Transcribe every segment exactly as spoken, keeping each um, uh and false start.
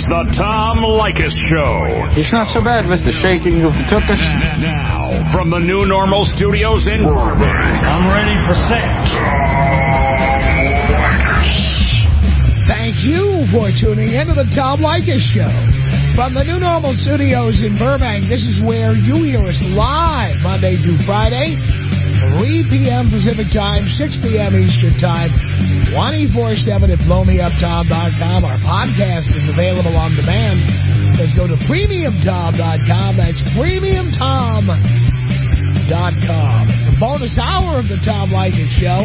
the Tom Leykis Show. It's not so bad, Mister Shaking of the Tuckers. Now, from the New Normal Studios in Burbank, I'm ready for sex. Thank you for tuning in to the Tom Leykis Show. From the New Normal Studios in Burbank, this is where you hear us live Monday through Friday, three p.m. Pacific Time, six p.m. Eastern Time, twenty-four seven at blow me up tom dot com. Our podcast is available on demand. Let's go to premium tom dot com. That's premium tom dot com. It's a bonus hour of the Tom Leykis Show.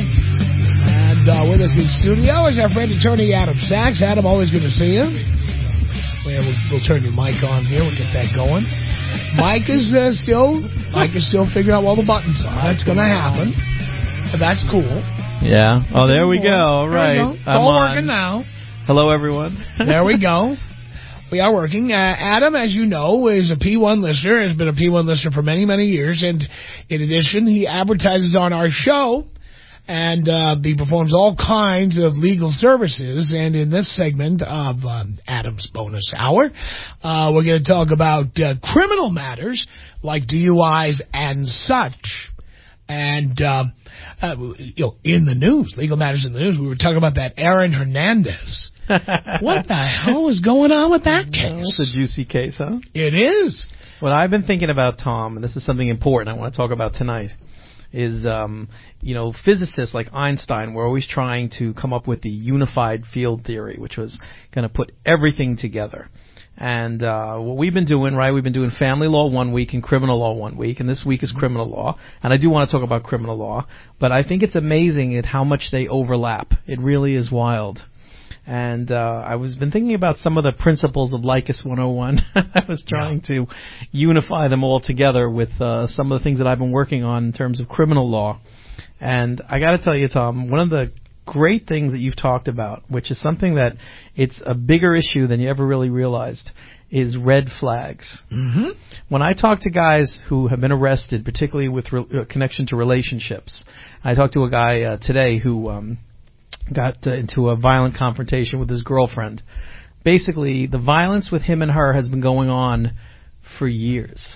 And uh, with us in studio is our friend attorney Adam Sachs. Adam, always good to see you. Well, we'll, we'll turn your mic on here. We'll get that going. Mike is uh, still Mike is still figuring out all the buttons on. That's going to happen. But that's cool. Yeah. Oh, there we go. All right. There we go. It's all working now. Hello, everyone. There we go. We are working. Uh, Adam, as you know, is a P one listener, has been a P one listener for many, many years. And in addition, he advertises on our show. And uh, he performs all kinds of legal services. And in this segment of um, Adam's Bonus Hour, uh, we're going to talk about uh, criminal matters like D U Is and such. And, uh, uh, you know, in the news, legal matters in the news, we were talking about that Aaron Hernandez. What the hell is going on with that case? It's a juicy case, huh? It is. What I've been thinking about, Tom, and this is something important I want to talk about tonight, is, um, you know, physicists like Einstein were always trying to come up with the unified field theory, which was going to put everything together. And uh, what we've been doing, right, we've been doing family law one week and criminal law one week, and this week is criminal law. And I do want to talk about criminal law, but I think it's amazing at how much they overlap. It really is wild. And uh, I was been thinking about some of the principles of Leykis one oh one. I was trying yeah. to unify them all together with uh, some of the things that I've been working on in terms of criminal law. And I got to tell you, Tom, one of the great things that you've talked about, which is something that it's a bigger issue than you ever really realized, is red flags. Mm-hmm. When I talk to guys who have been arrested, particularly with re- uh, connection to relationships, I talked to a guy uh, today who um, got uh, into a violent confrontation with his girlfriend. Basically, the violence with him and her has been going on for years.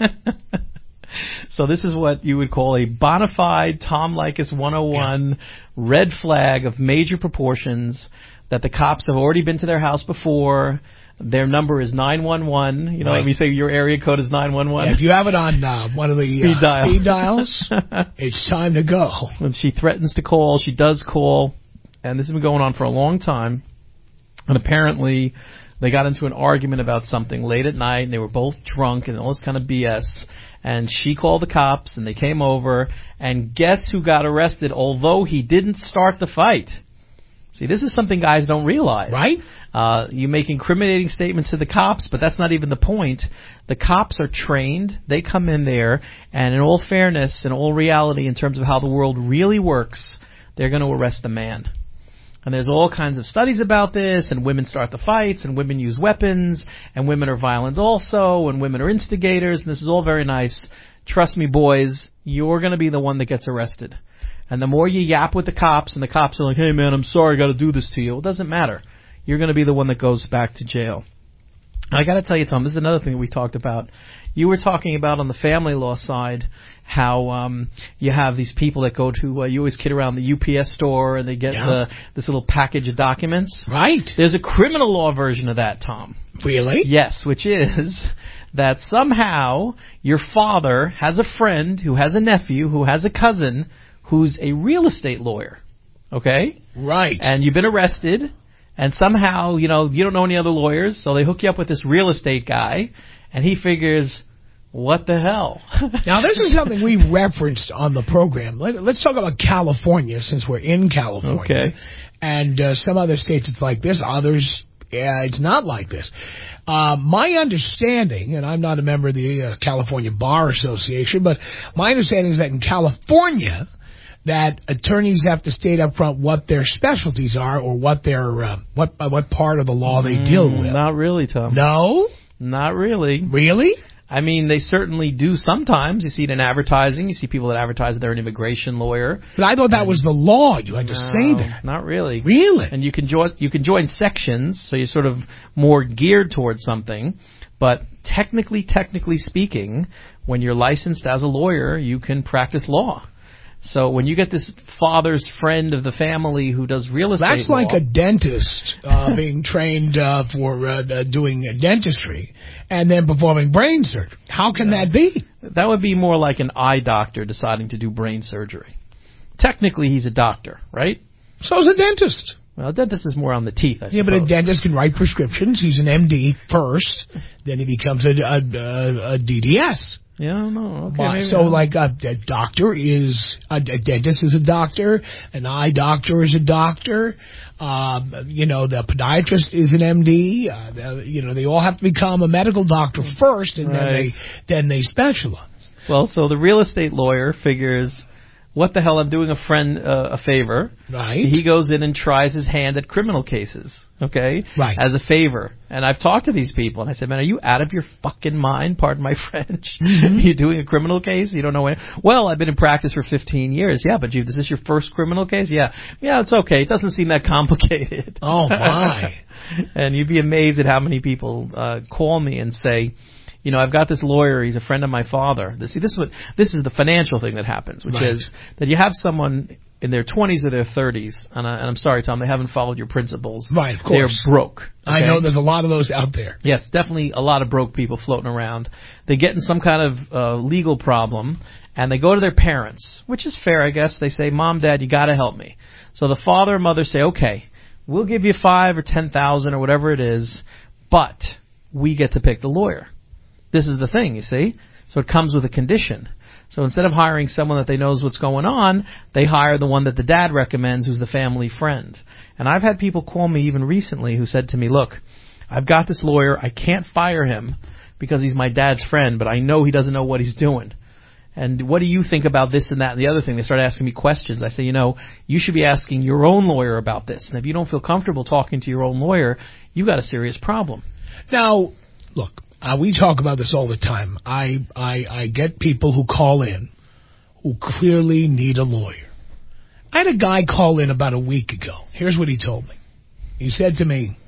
So this is what you would call a bona fide Tom Leykis one oh one yeah. red flag of major proportions, that the cops have already been to their house before. Their number is nine one one. You know, right. Let me say your area code is nine one one. Yeah, if you have it on uh, one of the speed, uh, dial. speed dials, it's time to go. When she threatens to call, she does call. And this has been going on for a long time. And apparently they got into an argument about something late at night, and they were both drunk and all this kind of B S. And she called the cops, and they came over, and guess who got arrested, although he didn't start the fight? See, this is something guys don't realize. Right. Uh, you make incriminating statements to the cops, but that's not even the point. The cops are trained. They come in there, and in all fairness, in all reality, in terms of how the world really works, they're going to arrest the man. And there's all kinds of studies about this, and women start the fights, and women use weapons, and women are violent also, and women are instigators, and this is all very nice. Trust me, boys, you're going to be the one that gets arrested. And the more you yap with the cops, and the cops are like, hey, man, I'm sorry, I got to do this to you. Well, it doesn't matter. You're going to be the one that goes back to jail. I got to tell you, Tom, this is another thing we talked about. You were talking about on the family law side how um, you have these people that go to, uh, you always kid around the U P S store and they get yeah. the, this little package of documents. Right. There's a criminal law version of that, Tom. Really? Yes, which is that somehow your father has a friend who has a nephew who has a cousin who's a real estate lawyer. Okay? Right. And you've been arrested. And somehow, you know, you don't know any other lawyers, so they hook you up with this real estate guy, and he figures, what the hell? Now, this is something we referenced on the program. Let, let's talk about California, since we're in California. Okay. And uh, some other states it's like this, others, yeah, it's not like this. Uh, my understanding, and I'm not a member of the uh, California Bar Association, but my understanding is that in California, that attorneys have to state up front what their specialties are or what their uh, what uh, what part of the law they deal with. Not really, Tom. No? Not really. Really? I mean, they certainly do sometimes. You see it in advertising. You see people that advertise that they're an immigration lawyer. But I thought that was the law. You had to No, say that. Not really. Really? And you can join you can join sections, so you're sort of more geared towards something. But technically, technically speaking, when you're licensed as a lawyer, you can practice law. So when you get this father's friend of the family who does real estate That's like law, a dentist uh, being trained uh, for uh, uh, doing uh, dentistry and then performing brain surgery. How can Yeah. that be? that would be more like an eye doctor deciding to do brain surgery. Technically, he's a doctor, right? So is a dentist. Well, a dentist is more on the teeth, I Yeah, suppose. but a dentist can write prescriptions. He's an M D first, then he becomes a, a, a, a D D S. Yeah, no, okay. My- maybe so, not. like, a, a doctor is, a, a dentist is a doctor, an eye doctor is a doctor, um, you know, the podiatrist is an M D, uh, the, you know, they all have to become a medical doctor first, and Right. then they then they specialize. Well, so the real estate lawyer figures, what the hell, I'm doing a friend uh, a favor. Right. He goes in and tries his hand at criminal cases, okay? Right. As a favor. And I've talked to these people, and I said, man, are you out of your fucking mind, pardon my French? Mm-hmm. You're doing a criminal case? You don't know when? Well, I've been in practice for fifteen years. Yeah, but you, is this your first criminal case? Yeah. Yeah, it's okay. It doesn't seem that complicated. Oh, my. And you'd be amazed at how many people uh, call me and say, you know, I've got this lawyer. He's a friend of my father. This, see, this is what this is the financial thing that happens, which Right. is that you have someone in their twenties or their thirties, and, I, and I'm sorry, Tom, they haven't followed your principles. Right, of They're course. broke. I okay? know there's a lot of those out there. Yes, definitely a lot of broke people floating around. They get in some kind of uh, legal problem, and they go to their parents, which is fair, I guess. They say, Mom, Dad, you got to help me. So the father and mother say, okay, we'll give you five or ten thousand or whatever it is, but we get to pick the lawyer. This is the thing, you see. So it comes with a condition. So instead of hiring someone that they knows what's going on, they hire the one that the dad recommends, who's the family friend. And I've had people call me even recently who said to me, look, I've got this lawyer. I can't fire him because he's my dad's friend, but I know he doesn't know what he's doing. And what do you think about this and that and the other thing? They start asking me questions. I say, you know, you should be asking your own lawyer about this. And if you don't feel comfortable talking to your own lawyer, you've got a serious problem. Now, look, uh, we talk about this all the time. I, I, I get people who call in who clearly need a lawyer. I had a guy call in about a week ago. Here's what he told me. He said to me,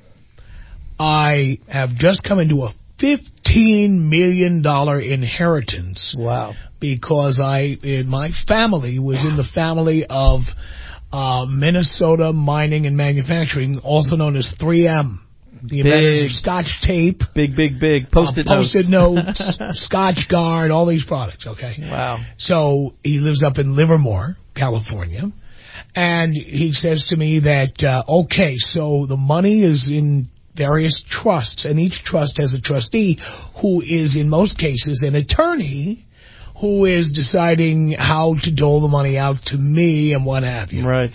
I have just come into a fifteen million dollars inheritance. Wow. Because I, in my family, was in the family of uh, Minnesota Mining and Manufacturing, also known as three M. The inventors of Scotch tape. Big, big, big. Post-it uh, notes. Post-it notes, Scotch Guard, all these products, okay? Wow. So he lives up in Livermore, California. And he says to me that, uh, okay, so the money is in various trusts, and each trust has a trustee who is, in most cases, an attorney who is deciding how to dole the money out to me and what have you. Right.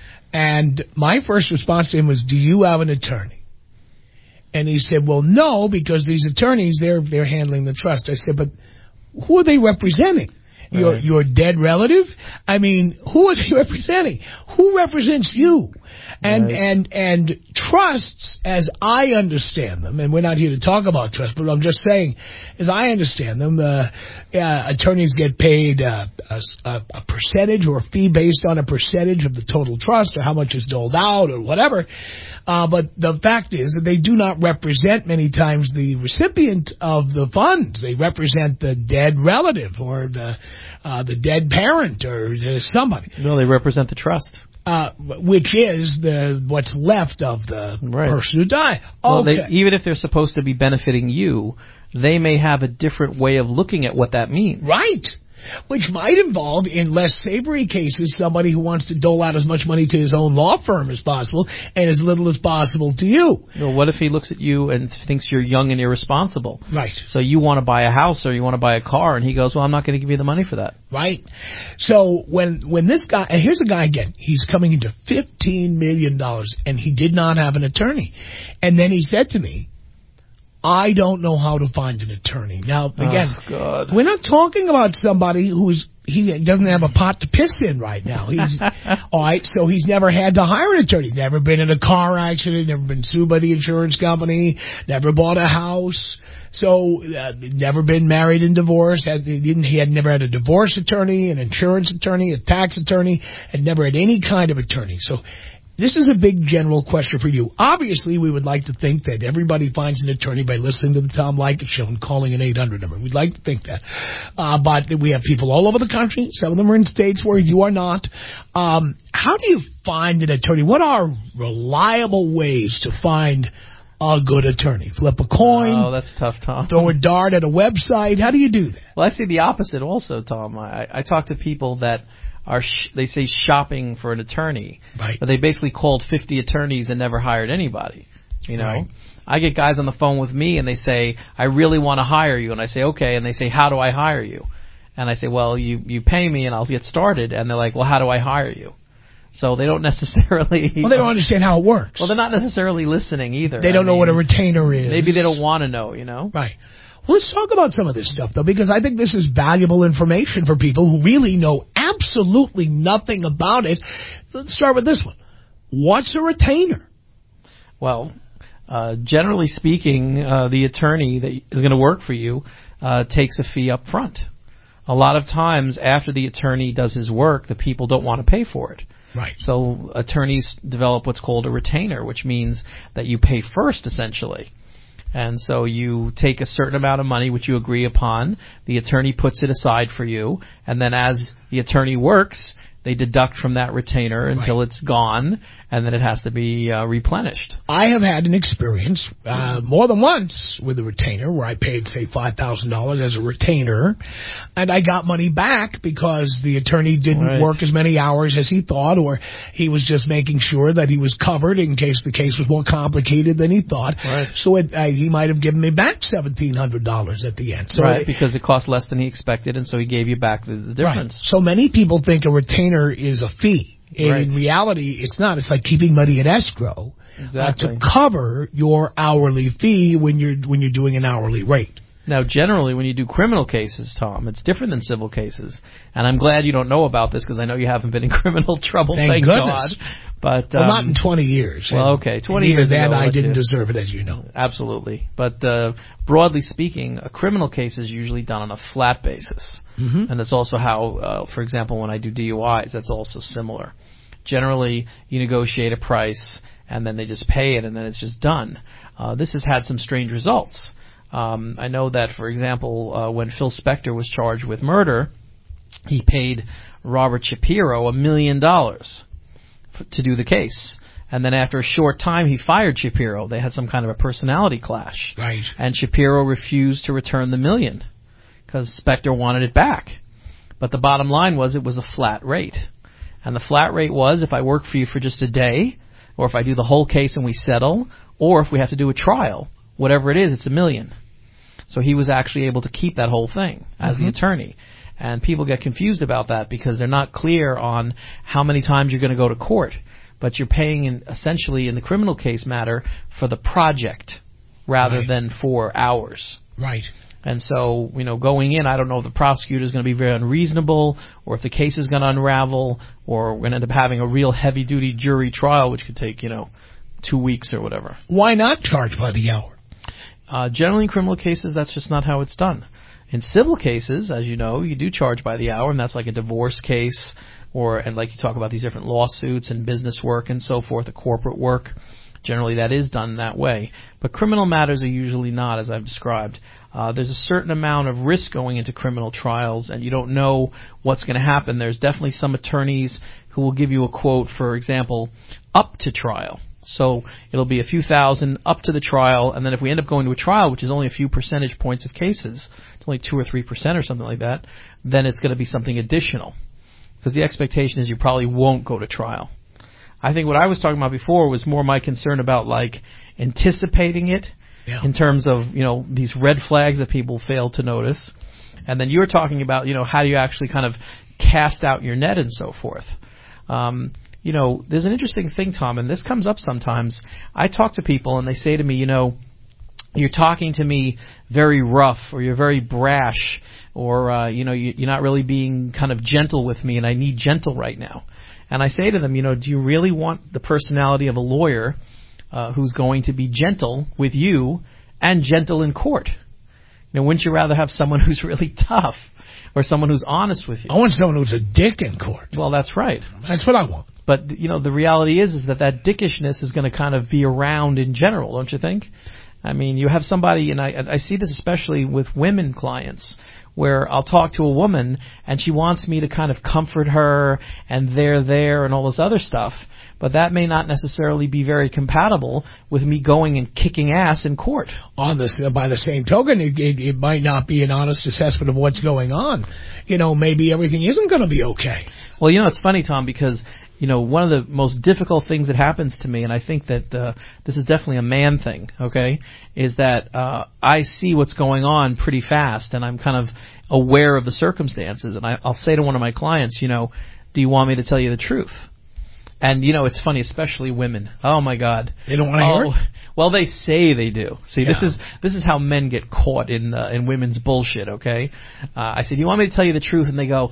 And my first response to him was, do you have an attorney? And he said, well, no, because these attorneys, they're they're handling the trust. I said, but who are they representing? Your Right. your dead relative? I mean, who are they representing? Who represents you? And Right. and and trusts, as I understand them, and we're not here to talk about trust, but I'm just saying, as I understand them, uh, uh, attorneys get paid uh, a, a, a percentage or a fee based on a percentage of the total trust, or how much is doled out, or whatever. Uh, but the fact is that they do not represent many times the recipient of the funds. They represent the dead relative or the uh, the dead parent or uh, somebody. No, they represent the trust. Uh, which is the what's left of the Right. person who died. Well, Okay. they, even if they're supposed to be benefiting you, they may have a different way of looking at what that means. Right. Which might involve, in less savory cases, somebody who wants to dole out as much money to his own law firm as possible and as little as possible to you. Well, what if he looks at you and thinks you're young and irresponsible? Right. So you want to buy a house or you want to buy a car, and he goes, well, I'm not going to give you the money for that. Right. So when when this guy, and here's a guy again, he's coming into fifteen million dollars, and he did not have an attorney. And then he said to me, I don't know how to find an attorney. Now, again, oh, God. we're not talking about somebody who's he doesn't have a pot to piss in right now. He's all right, so he's never had to hire an attorney. Never been in a car accident, never been sued by the insurance company, never bought a house. So, uh, never been married and divorced. Had, he didn't. He had never had a divorce attorney, an insurance attorney, a tax attorney, and never had any kind of attorney. So, this is a big general question for you. Obviously, we would like to think that everybody finds an attorney by listening to the Tom Leykis show and calling an eight hundred number. We'd like to think that. Uh, but we have people all over the country. Some of them are in states where you are not. Um, how do you find an attorney? What are reliable ways to find a good attorney? Flip a coin? Oh, that's tough, Tom. Throw a dart at a website? How do you do that? Well, I see the opposite also, Tom. I, I talk to people that are sh- they say shopping for an attorney, right? But they basically called fifty attorneys and never hired anybody. You know, right. I get guys on the phone with me and they say, "I really want to hire you," and I say, "Okay," and they say, "How do I hire you?" And I say, "Well, you you pay me and I'll get started." And they're like, "Well, how do I hire you?" So they don't necessarily. Well, they don't understand how it works. Well, they're not necessarily listening either. They don't I know mean, what a retainer is. Maybe they don't want to know. You know, right. Well, let's talk about some of this stuff, though, because I think this is valuable information for people who really know absolutely nothing about it. Let's start with this one. What's a retainer? Well, uh, generally speaking, uh, the attorney that is going to work for you uh, takes a fee up front. A lot of times after the attorney does his work, the people don't want to pay for it. Right. So attorneys develop what's called a retainer, which means that you pay first, essentially. And so you take a certain amount of money, which you agree upon. The attorney puts it aside for you. And then as the attorney works, they deduct from that retainer until right. it's gone, and then it has to be uh, replenished. I have had an experience uh, more than once with a retainer where I paid, say, five thousand dollars as a retainer, and I got money back because the attorney didn't right. work as many hours as he thought, or he was just making sure that he was covered in case the case was more complicated than he thought. Right. So it, uh, he might have given me back seventeen hundred dollars at the end. So right, it, because it cost less than he expected, and so he gave you back the, the difference. Right. So many people think a retainer is a fee. And right. in reality, it's not. It's like keeping money in escrow exactly. uh, to cover your hourly fee when you're when you're doing an hourly rate. Now, generally, when you do criminal cases, Tom, it's different than civil cases. And I'm glad you don't know about this because I know you haven't been in criminal trouble, thank, thank goodness. God. But, well, um, not in twenty years. Well, and, okay, twenty and years ago. And I didn't you. deserve it, as you know. Absolutely. But uh, broadly speaking, a criminal case is usually done on a flat basis. Mm-hmm. And that's also how, uh, for example, when I do D U Is, that's also similar. Generally, you negotiate a price, and then they just pay it, and then it's just done. Uh, this has had some strange results. Um, I know that, for example, uh, when Phil Spector was charged with murder, he paid Robert Shapiro a million dollars to do the case. And then after a short time, he fired Shapiro. They had some kind of a personality clash. Right. And Shapiro refused to return the million because Spector wanted it back. But the bottom line was it was a flat rate. And the flat rate was if I work for you for just a day, or if I do the whole case and we settle, or if we have to do a trial, whatever it is, it's a million. So he was actually able to keep that whole thing as mm-hmm. the attorney. And people get confused about that because they're not clear on how many times you're going to go to court. But you're paying in, essentially in the criminal case matter for the project rather right. than for hours. Right. And so, you know, going in, I don't know if the prosecutor is going to be very unreasonable or if the case is going to unravel or we're going to end up having a real heavy-duty jury trial, which could take, you know, two weeks or whatever. Why not charge by the hour? Uh, generally in criminal cases, that's just not how it's done. In civil cases, as you know, you do charge by the hour, and that's like a divorce case or, and like you talk about these different lawsuits and business work and so forth, the corporate work. Generally, that is done that way. But criminal matters are usually not, as I've described. Uh, there's a certain amount of risk going into criminal trials, and you don't know what's going to happen. There's definitely some attorneys who will give you a quote, for example, up to trial. So it'll be a few thousand up to the trial, and then if we end up going to a trial, which is only a few percentage points of cases, it's only two or three percent or something like that, then it's going to be something additional. Because the expectation is you probably won't go to trial. I think what I was talking about before was more my concern about, like, anticipating it yeah. in terms of, you know, these red flags that people fail to notice. And then you were talking about, you know, how do you actually kind of cast out your net and so forth. Um, you know, there's an interesting thing, Tom, and this comes up sometimes. I talk to people and they say to me, you know, you're talking to me very rough, or you're very brash, or uh, you know, you, you're not really being kind of gentle with me, and I need gentle right now. And I say to them, you know, do you really want the personality of a lawyer uh, who's going to be gentle with you and gentle in court? You know, wouldn't you rather have someone who's really tough, or someone who's honest with you? I want someone who's a dick in court. Well, that's right. That's what I want. But, you know, the reality is is that that dickishness is going to kind of be around in general, don't you think? I mean, you have somebody, and I, I see this especially with women clients, where I'll talk to a woman, and she wants me to kind of comfort her, and they're there, and all this other stuff. But that may not necessarily be very compatible with me going and kicking ass in court. On this, uh, by the same token, it, it, it might not be an honest assessment of what's going on. You know, maybe everything isn't going to be okay. Well, you know, it's funny, Tom, because, you know, one of the most difficult things that happens to me, and I think that uh, this is definitely a man thing, okay, is that uh, I see what's going on pretty fast, and I'm kind of aware of the circumstances. And I, I'll say to one of my clients, you know, do you want me to tell you the truth? And, you know, it's funny, especially women. Oh, my God. They don't want to oh, hear it? Well, they say they do. See, Yeah. this is this is how men get caught in uh, in women's bullshit, okay? Uh, I said, do you want me to tell you the truth? And they go,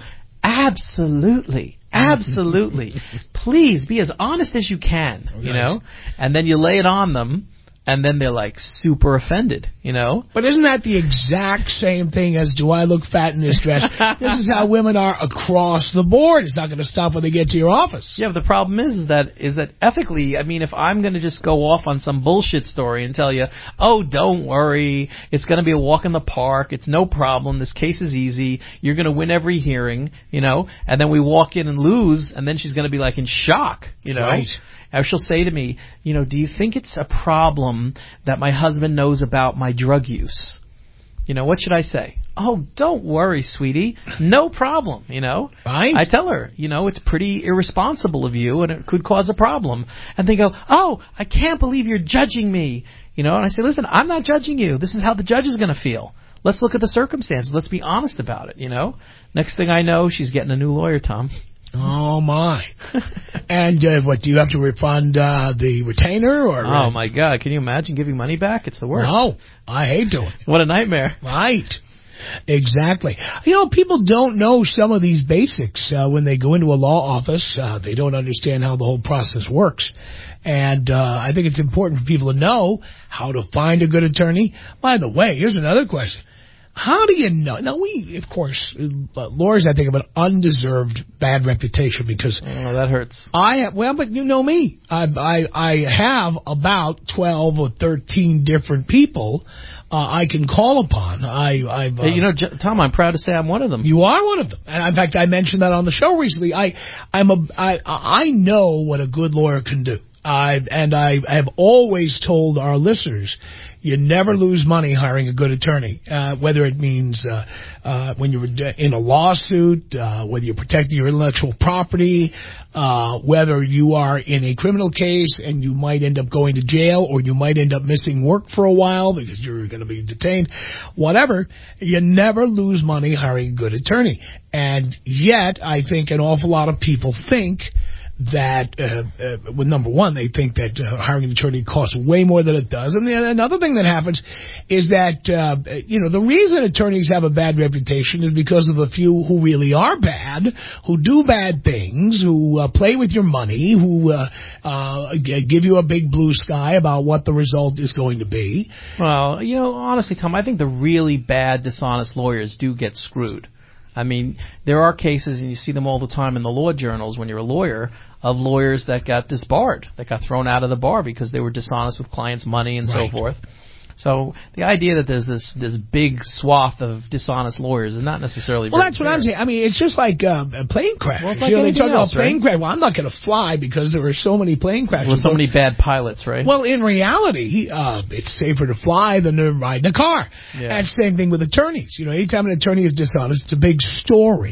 absolutely. Absolutely. Please be as honest as you can, you Nice. know? And then you lay it on them, and then they're like super offended, you know? But isn't that the exact same thing as, do I look fat in this dress? This is how women are across the board. It's not going to stop when they get to your office. Yeah, but the problem is, is that is that ethically, I mean, if I'm going to just go off on some bullshit story and tell you, oh, don't worry, it's going to be a walk in the park, it's no problem, this case is easy, you're going to win every hearing, you know, and then we walk in and lose, and then she's going to be like in shock, you know. Right. Or she'll say to me, you know, do you think it's a problem that my husband knows about my drug use? You know, what should I say? Oh, don't worry, sweetie. No problem, you know. Right. I tell her, you know, it's pretty irresponsible of you, and it could cause a problem. And they go, oh, I can't believe you're judging me. You know, and I say, listen, I'm not judging you. This is how the judge is going to feel. Let's look at the circumstances. Let's be honest about it, you know. Next thing I know, she's getting a new lawyer, Tom. Oh, my. And uh, what, do you have to refund uh, the retainer? Or? Oh, my God. Can you imagine giving money back? It's the worst. No, I hate doing it. What a nightmare. Right. Exactly. You know, people don't know some of these basics uh, when they go into a law office. Uh, they don't understand how the whole process works. And uh, I think it's important for people to know how to find a good attorney. By the way, here's another question. How do you know? Now, we, of course, uh, lawyers, I think, have an undeserved bad reputation because... Oh, that hurts. I have, well, but you know me. I, I, I have about twelve or thirteen different people uh, I can call upon. I, I've, uh, Hey, you know, J- Tom, I'm proud to say I'm one of them. You are one of them. And in fact, I mentioned that on the show recently. I, I'm a, I, I know what a good lawyer can do. I, and I have always told our listeners, you never lose money hiring a good attorney, uh, whether it means uh, uh, when you're in a lawsuit, uh, whether you're protecting your intellectual property, uh, whether you are in a criminal case and you might end up going to jail or you might end up missing work for a while because you're going to be detained, whatever, you never lose money hiring a good attorney. And yet, I think an awful lot of people think that, uh, uh, well, number one, they think that uh, hiring an attorney costs way more than it does. And then another thing that happens is that, uh, you know, the reason attorneys have a bad reputation is because of the few who really are bad, who do bad things, who uh, play with your money, who uh, uh, give you a big blue sky about what the result is going to be. Well, you know, honestly, Tom, I think the really bad, dishonest lawyers do get screwed. I mean, there are cases, and you see them all the time in the law journals when you're a lawyer, of lawyers that got disbarred, that got thrown out of the bar because they were dishonest with clients' money and Right. so forth. So the idea that there's this this big swath of dishonest lawyers is not necessarily Well, very that's what fair. I'm saying. I mean, it's just like uh, plane crashes. Well, it's like you know, they anything talk else, about plane right? crash. Well, I'm not going to fly because there are so many plane crashes. With so many bad pilots, right? Well, in reality, uh, it's safer to fly than to ride in a car. Yeah. And same thing with attorneys. You know, anytime an attorney is dishonest, it's a big story.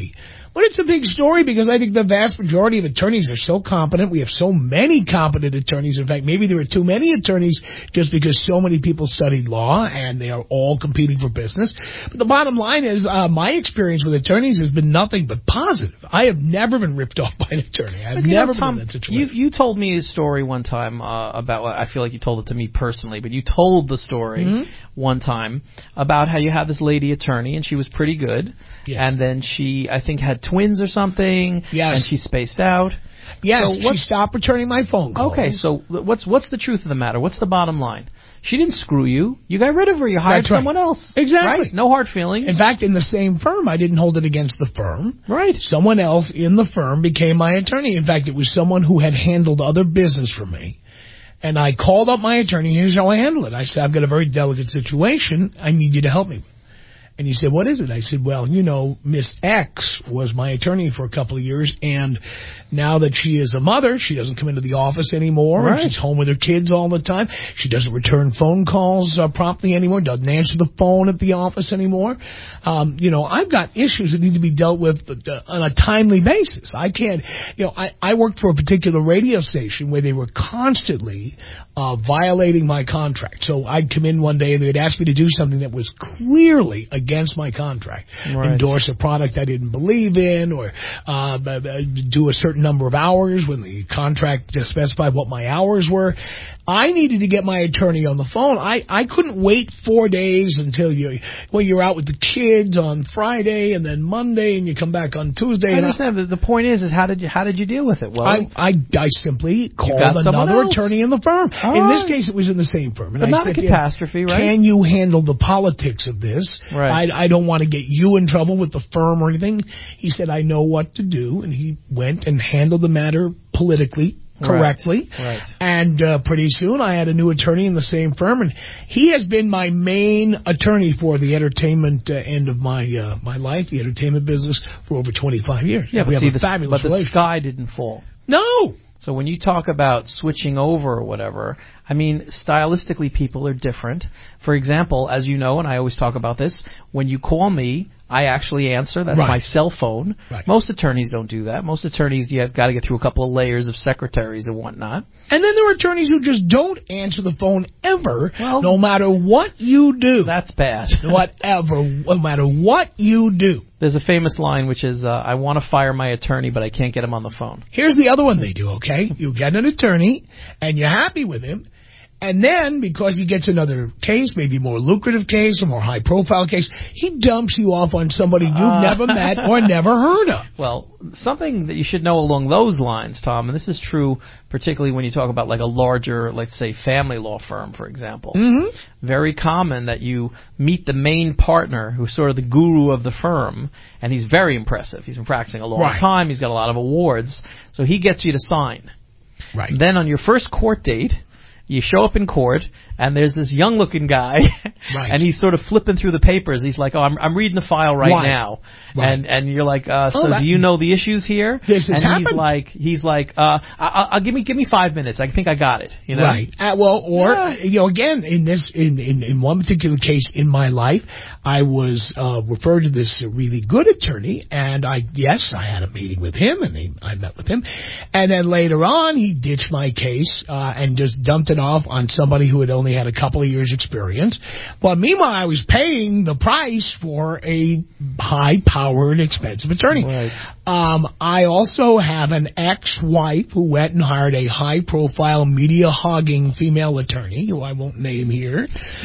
But it's a big story because I think the vast majority of attorneys are so competent. We have so many competent attorneys. In fact, maybe there are too many attorneys just because so many people studied law and they are all competing for business. But the bottom line is uh, my experience with attorneys has been nothing but positive. I have never been ripped off by an attorney. I've you never know, Tom, been in that situation. You, you told me a story one time uh, about, I feel like you told it to me personally, but you told the story mm-hmm. one time about how you had this lady attorney and she was pretty good. Yes. And then she, I think, had twins or something. Yes. And she spaced out. Yes, so she stopped returning my phone calls. Okay, so what's what's the truth of the matter? What's the bottom line? She didn't screw you. You got rid of her. You hired That's right. someone else. Exactly. Right? No hard feelings. In fact, in the same firm, I didn't hold it against the firm. Right. Someone else in the firm became my attorney. In fact, it was someone who had handled other business for me. And I called up my attorney. Here's how I handle it. I said, I've got a very delicate situation. I need you to help me. And he said, what is it? I said, well, you know, Miss X was my attorney for a couple of years, and now that she is a mother, she doesn't come into the office anymore. Right. She's home with her kids all the time. She doesn't return phone calls uh, promptly anymore, doesn't answer the phone at the office anymore. Um, you know, I've got issues that need to be dealt with uh, on a timely basis. I can't, you know, I, I worked for a particular radio station where they were constantly uh, violating my contract. So I'd come in one day and they'd ask me to do something that was clearly against against my contract, right. endorse a product I didn't believe in, or uh, do a certain number of hours when the contract specified what my hours were. I needed to get my attorney on the phone. I, I couldn't wait four days until you, well, you're out with the kids on Friday and then Monday and you come back on Tuesday. I and understand. I, the point is, is how did you how did you deal with it? Well, I I, I simply called another attorney in the firm. All in right. this case, it was in the same firm. And but I not said, a catastrophe, right? Can you handle the politics of this? Right. I, I don't want to get you in trouble with the firm or anything. He said, I know what to do. And he went and handled the matter politically. Correctly. Right. Right. And uh, pretty soon I had a new attorney in the same firm, and he has been my main attorney for the entertainment uh, end of my uh, my life, the entertainment business, for over twenty-five years. Yeah, we but have see, a the, fabulous but the sky didn't fall. No. So when you talk about switching over or whatever, I mean, stylistically people are different. For example, as you know, and I always talk about this, when you call me, I actually answer. That's right. my cell phone. Right. Most attorneys don't do that. Most attorneys, you have got to get through a couple of layers of secretaries and whatnot. And then there are attorneys who just don't answer the phone ever, well, no matter what you do. That's bad. Whatever, no matter what you do. There's a famous line which is, uh, I want to fire my attorney, but I can't get him on the phone. Here's the other one they do, okay? You get an attorney, and you're happy with him, and then, because he gets another case, maybe a more lucrative case, a more high-profile case, he dumps you off on somebody you've uh, never met or never heard of. Well, something that you should know along those lines, Tom, and this is true particularly when you talk about like a larger, let's say, family law firm, for example. Mm-hmm. Very common that you meet the main partner who's sort of the guru of the firm, and he's very impressive. He's been practicing a long right. time. He's got a lot of awards. So he gets you to sign. Right. Then on your first court date, you show up in court, and there's this young-looking guy, right. and he's sort of flipping through the papers. He's like, "Oh, I'm I'm reading the file right, right. now," right. and and you're like, uh, "So oh, that, do you know the issues here?" This has and happened. he's like, he's like, uh, I, I'll give me give me five minutes. I think I got it. You know, right? Uh, well, or yeah. you know, again, in this, in, in in one particular case in my life, I was uh, referred to this really good attorney, and I yes, I had a meeting with him, and he, I met with him, and then later on, he ditched my case uh, and just dumped it off on somebody who had only had a couple of years experience. But meanwhile, I was paying the price for a high-powered, expensive attorney. Right. Um, I also have an ex-wife who went and hired a high-profile, media-hogging female attorney, who I won't name here.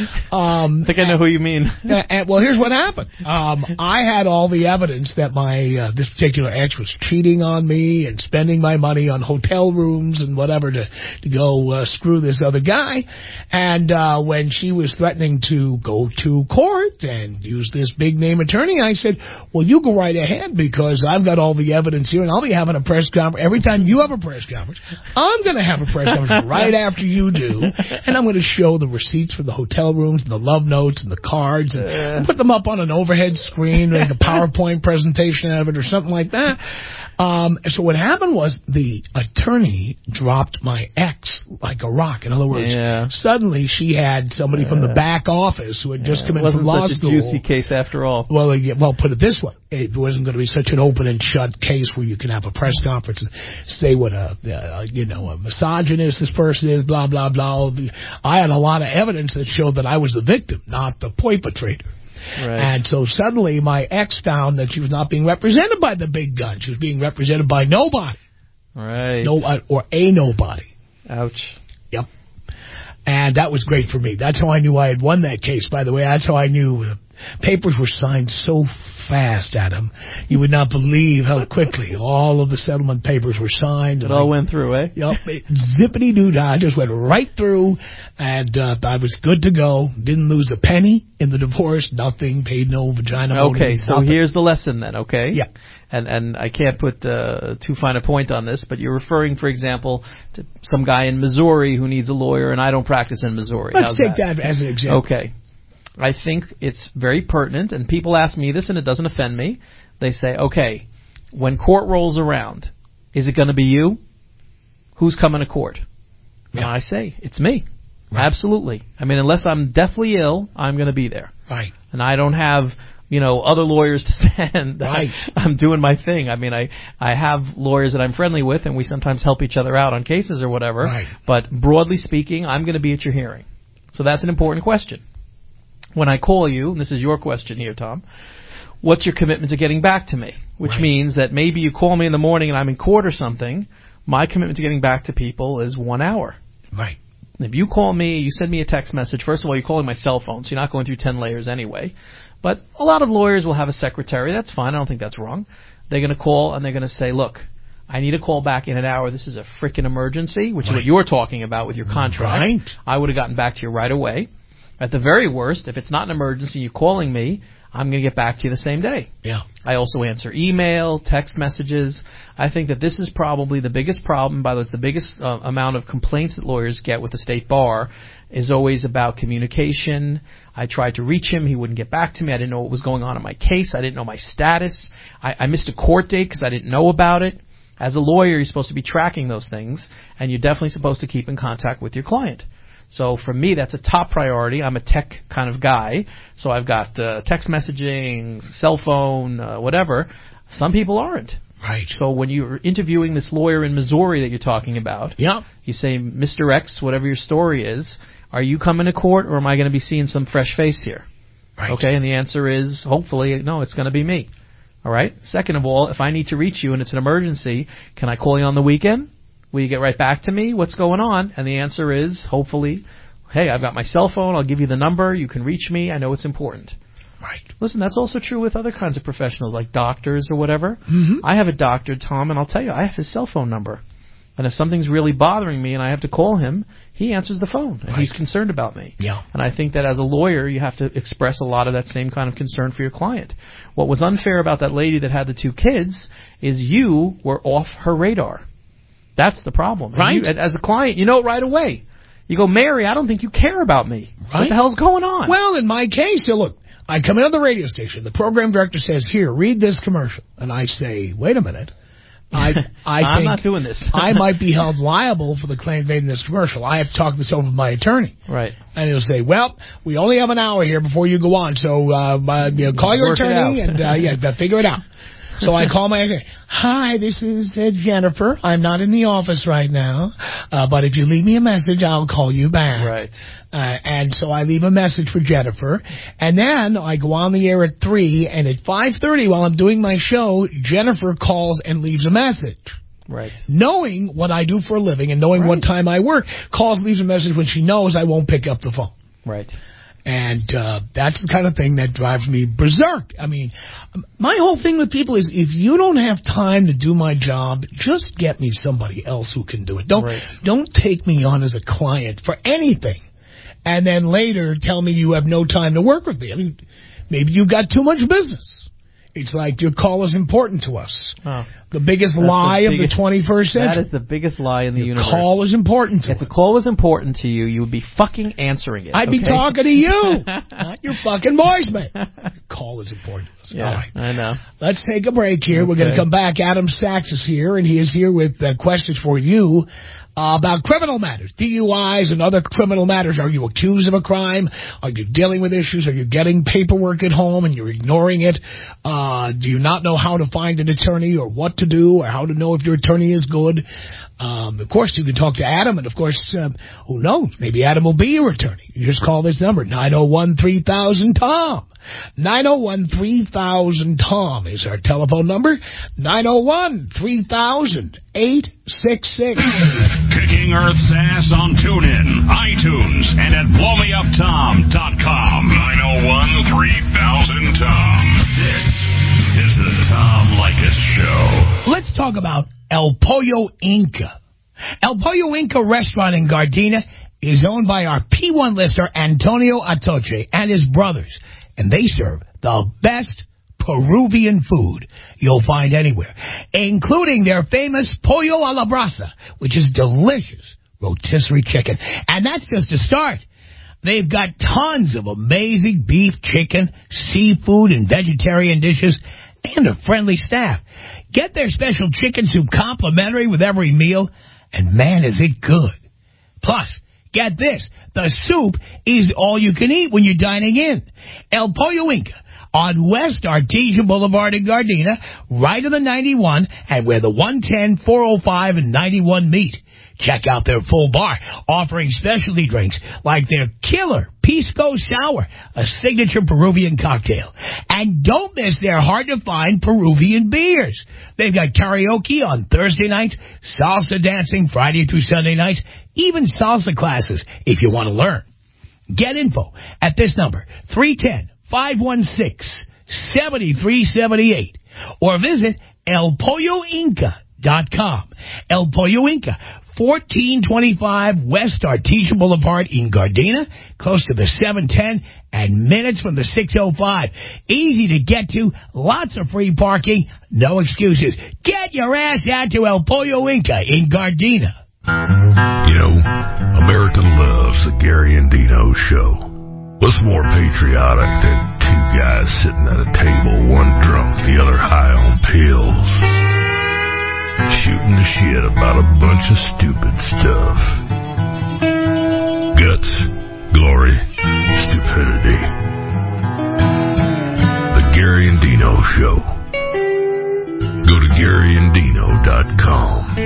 Um, I think I know who you mean. and, and, well, here's what happened. Um, I had all the evidence that my uh, this particular ex was cheating on me and spending my money on hotel rooms and whatever to, to go uh, screw this other guy. And uh, when she was threatening to go to court and use this big-name attorney, I said, well, you go right ahead because I've got all the evidence here, and I'll be having a press conference. Every time you have a press conference, I'm going to have a press conference right after you do, and I'm going to show the receipts for the hotel rooms and the love notes and the cards and uh. put them up on an overhead screen, make a PowerPoint presentation out of it or something like that. Um, so what happened was the attorney dropped my ex like a rock. In other words, yeah. suddenly she had somebody yeah. from the back office who had just yeah. come in wasn't from law such school. A juicy case after all. Well, well, put it this way: it wasn't going to be such an open and shut case where you can have a press conference and say what a uh, you know a misogynist this person is, blah blah blah. I had a lot of evidence that showed that I was the victim, not the perpetrator. Right. And so suddenly my ex found that she was not being represented by the big gun. She was being represented by nobody. Right. No, or a nobody. Ouch. Yep. And that was great for me. That's how I knew I had won that case, by the way. That's how I knew. Uh, papers were signed so fast, Adam. You would not believe how quickly all of the settlement papers were signed. It all I, went through, eh? Yep. Zippity-doo-dah. Just went right through, and uh, I was good to go. Didn't lose a penny in the divorce. Nothing. Paid no vagina. Okay, so nothing. Here's the lesson then, okay? Yeah. And and I can't put uh, too fine a point on this, but you're referring, for example, to some guy in Missouri who needs a lawyer, and I don't practice in Missouri. Let's How's take that? that as an example. Okay. I think it's very pertinent, and people ask me this, and it doesn't offend me. They say, okay, when court rolls around, is it going to be you? Who's coming to court? Yeah. And I say, it's me. Right. Absolutely. I mean, unless I'm deathly ill, I'm going to be there. Right. And I don't have, you know, other lawyers to send. Right. I'm doing my thing. I mean, I, I have lawyers that I'm friendly with, and we sometimes help each other out on cases or whatever. Right. But broadly speaking, I'm going to be at your hearing. So that's an important question. When I call you, and this is your question here, Tom, what's your commitment to getting back to me? Which right. means that maybe you call me in the morning and I'm in court or something. My commitment to getting back to people is one hour. Right. If you call me, you send me a text message, first of all, you're calling my cell phone, so you're not going through ten layers anyway. But a lot of lawyers will have a secretary. That's fine. I don't think that's wrong. They're going to call and they're going to say, look, I need a call back in an hour. This is a frickin' emergency, which right. is what you're talking about with your contract. Right. I would have gotten back to you right away. At the very worst, if it's not an emergency, you're calling me, I'm going to get back to you the same day. Yeah. I also answer email, text messages. I think that this is probably the biggest problem. By the way, it's the biggest uh, amount of complaints that lawyers get with the state bar is always about communication. I tried to reach him. He wouldn't get back to me. I didn't know what was going on in my case. I didn't know my status. I, I missed a court date because I didn't know about it. As a lawyer, you're supposed to be tracking those things, and you're definitely supposed to keep in contact with your client. So for me, that's a top priority. I'm a tech kind of guy, so I've got uh, text messaging, cell phone, uh, whatever. Some people aren't. Right. So when you're interviewing this lawyer in Missouri that you're talking about, yeah. you say, Mister X, whatever your story is, are you coming to court or am I going to be seeing some fresh face here? Right. Okay, and the answer is, hopefully, no, it's going to be me. All right? Second of all, if I need to reach you and it's an emergency, can I call you on the weekend? Will you get right back to me? What's going on? And the answer is, hopefully, hey, I've got my cell phone. I'll give you the number. You can reach me. I know it's important. Right. Listen, that's also true with other kinds of professionals, like doctors or whatever. Mm-hmm. I have a doctor, Tom, and I'll tell you, I have his cell phone number. And if something's really bothering me and I have to call him, he answers the phone. And right. he's concerned about me. Yeah. And I think that as a lawyer, you have to express a lot of that same kind of concern for your client. What was unfair about that lady that had the two kids is you were off her radar. That's the problem. Right. You, as a client, you know it right away. You go, Mary, I don't think you care about me. Right. What the hell's going on? Well, in my case, so look, I come into the radio station. The program director says, here, read this commercial. And I say, wait a minute. I, I I'm think not doing this. I might be held liable for the claim made in this commercial. I have to talk this over with my attorney. Right. And he'll say, well, we only have an hour here before you go on, so uh, uh, you know, call your Work it attorney out. and uh, yeah, figure it out. So I call my attorney. Hi, this is uh, Jennifer. I'm not in the office right now, uh, but if you leave me a message, I'll call you back. Right. Uh, and so I leave a message for Jennifer, and then I go on the air at three, and at five thirty while I'm doing my show, Jennifer calls and leaves a message. Right. Knowing what I do for a living and knowing right. what time I work, calls, leaves a message when she knows I won't pick up the phone. Right. And uh, that's the kind of thing that drives me berserk. I mean, my whole thing with people is if you don't have time to do my job, just get me somebody else who can do it. Don't right. don't take me on as a client for anything, and then later tell me you have no time to work with me. I mean, maybe you got too much business. It's like your call is important to us. Oh. The biggest That's lie the biggest, of the twenty-first century. That is the biggest lie in the your universe. Your call is important to if us. If the call was important to you, you would be fucking answering it. I'd okay? be talking to you, not your fucking voicemail. Call call is important. Yeah, All right. I know. Let's take a break here. Okay. We're going to come back. Adam Sachs is here, and he is here with uh, questions for you uh, about criminal matters, D U Is and other criminal matters. Are you accused of a crime? Are you dealing with issues? Are you getting paperwork at home and you're ignoring it? Uh, do you not know how to find an attorney or what to do or how to know if your attorney is good? Um, of course, you can talk to Adam, and, of course, um, who knows? Maybe Adam will be your attorney. You just call this number, nine oh one, three thousand, Tom. nine oh one, three thousand, Tom is our telephone number. nine oh one, three thousand, eight six six. Kicking Earth's ass on TuneIn, iTunes, and at blow me up tom dot com. nine oh one, three thousand, Tom. This is the Tom Leykis Show. Let's talk about El Pollo Inca. El Pollo Inca restaurant in Gardena is owned by our P one listener, Antonio Atoche, and his brothers. And they serve the best Peruvian food you'll find anywhere, including their famous Pollo a la Brasa, which is delicious rotisserie chicken. And that's just a start. They've got tons of amazing beef, chicken, seafood, and vegetarian dishes, and a friendly staff. Get their special chicken soup complimentary with every meal, and man, is it good. Plus, get this, the soup is all you can eat when you're dining in. El Pollo Inca on West Artesia Boulevard in Gardena, right on the ninety-one, and where the one ten, four oh five, and ninety-one meet. Check out their full bar, offering specialty drinks like their killer Pisco Sour, a signature Peruvian cocktail. And don't miss their hard-to-find Peruvian beers. They've got karaoke on Thursday nights, salsa dancing Friday through Sunday nights, even salsa classes if you want to learn. Get info at this number, three one zero, five one six, seven three seven eight, or visit el pollo inca dot com. El Pollo Inca, fourteen twenty-five West Artesia Boulevard in Gardena, close to the seven ten and minutes from the six oh five. Easy to get to, lots of free parking, no excuses. Get your ass out to El Pollo Inca in Gardena. You know, America loves the Gary and Dino Show. What's more patriotic than two guys sitting at a table, one drunk, the other high on pills, shooting the shit about a bunch of stupid stuff. Guts, glory, stupidity. The Gary and Dino Show. Go to gary and dino dot com.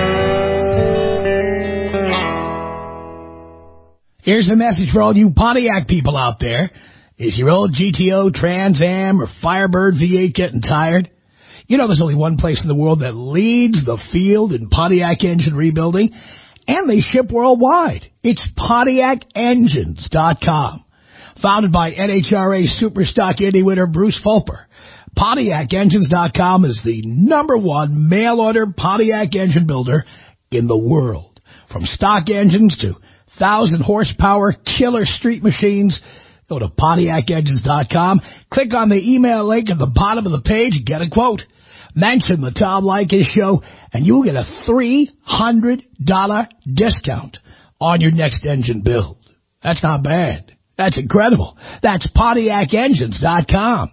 Here's a message for all you Pontiac people out there. Is your old G T O, Trans Am, or Firebird V eight getting tired? You know there's only one place in the world that leads the field in Pontiac engine rebuilding, and they ship worldwide. It's Pontiac Engines dot com. Founded by N H R A Superstock Indy winner Bruce Fulper, Pontiac Engines dot com is the number one mail-order Pontiac engine builder in the world. From stock engines to one thousand horsepower killer street machines, go to Pontiac Engines dot com, click on the email link at the bottom of the page and get a quote. Mention the Tom Leykis Show, and you'll get a three hundred dollars discount on your next engine build. That's not bad. That's incredible. That's Pontiac Engines dot com.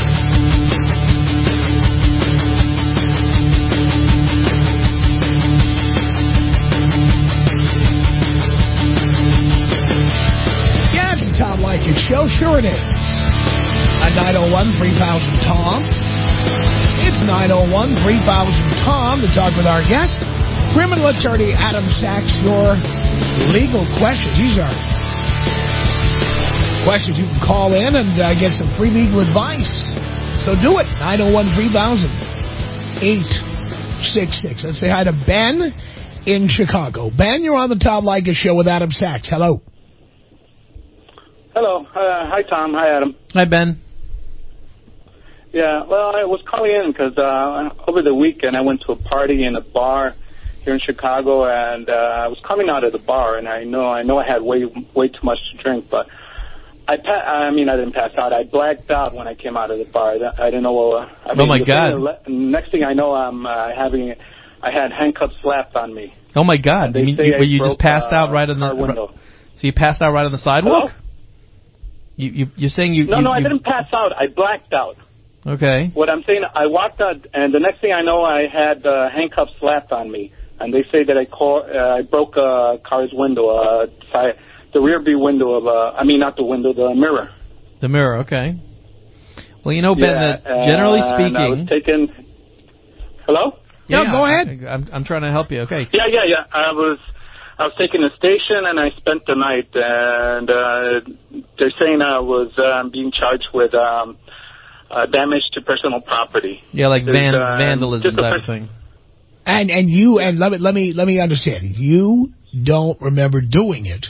Yeah, it's the Tom Leykis Show. Sure it is. At nine oh one, three thousand, Tom. It's nine oh one, three thousand, Tom to talk with our guest, criminal attorney Adam Sachs. Your legal questions. These are questions you can call in and uh, get some free legal advice. So do it. nine oh one, three thousand, eight six six. Let's say hi to Ben in Chicago. Ben, you're on the Tom Leykis Show with Adam Sachs. Hello. Hello. Uh, hi, Tom. Hi, Adam. Hi, Ben. Yeah, well, I was calling in because uh, over the weekend I went to a party in a bar here in Chicago, and uh, I was coming out of the bar, and I know I know I had way way too much to drink, but I pa- I mean I didn't pass out. I blacked out when I came out of the bar. I, I didn't know. Uh, I mean, oh my God! Thing, next thing I know, I'm uh, having I had handcuffs slapped on me. Oh my God! They you, say you, I you broke, just passed uh, out right on the window. So you passed out right on the sidewalk? Hello? You, you, you're saying you... No, you, no, I you, didn't pass out. I blacked out. Okay. What I'm saying, I walked out, and the next thing I know, I had uh, handcuffs slapped on me. And they say that I call, uh, I broke a car's window, uh, side, the rear view window of, uh, I mean, not the window, the mirror. The mirror, okay. Well, you know, Ben, yeah, that generally speaking... I was taken... Hello? Yeah, yeah go ahead. I, I'm, I'm trying to help you, okay. Yeah, yeah, yeah. I was... I was taken to the station, and I spent the night, and uh, they're saying I was um, being charged with um, uh, damage to personal property. Yeah, like van- uh, vandalism type of thing. And and you and let me let me let me understand. You don't remember doing it.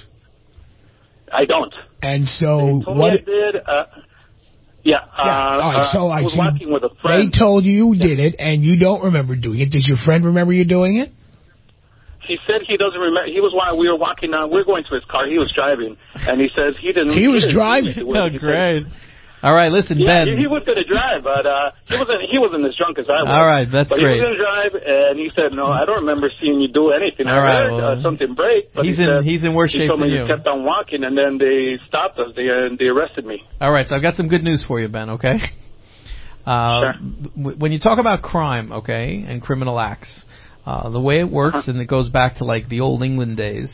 I don't. And so they told what? Me I did. Uh, yeah. Uh, yeah. All right. So uh, I was so walking with a friend. They told you you yeah. did it, and you don't remember doing it. Does your friend remember you doing it? He said he doesn't remember. He was while we were walking down. We were going to his car. He was driving, and he says he didn't. He, he was didn't driving. Oh, great. All right, listen, yeah, Ben. he, he was going to drive, but uh, he wasn't. He wasn't as drunk as I was. All right, that's but great. He was going to drive, and he said, "No, I don't remember seeing you do anything. All I right, heard well, uh, something break." But he's he in. said, he's in worse he shape told than me you. He kept on walking, and then they stopped us. They uh, they arrested me. All right, so I've got some good news for you, Ben. Okay. Uh, sure. w- when you talk about crime, okay, and criminal acts, uh, the way it works, uh-huh. and it goes back to like the old England days,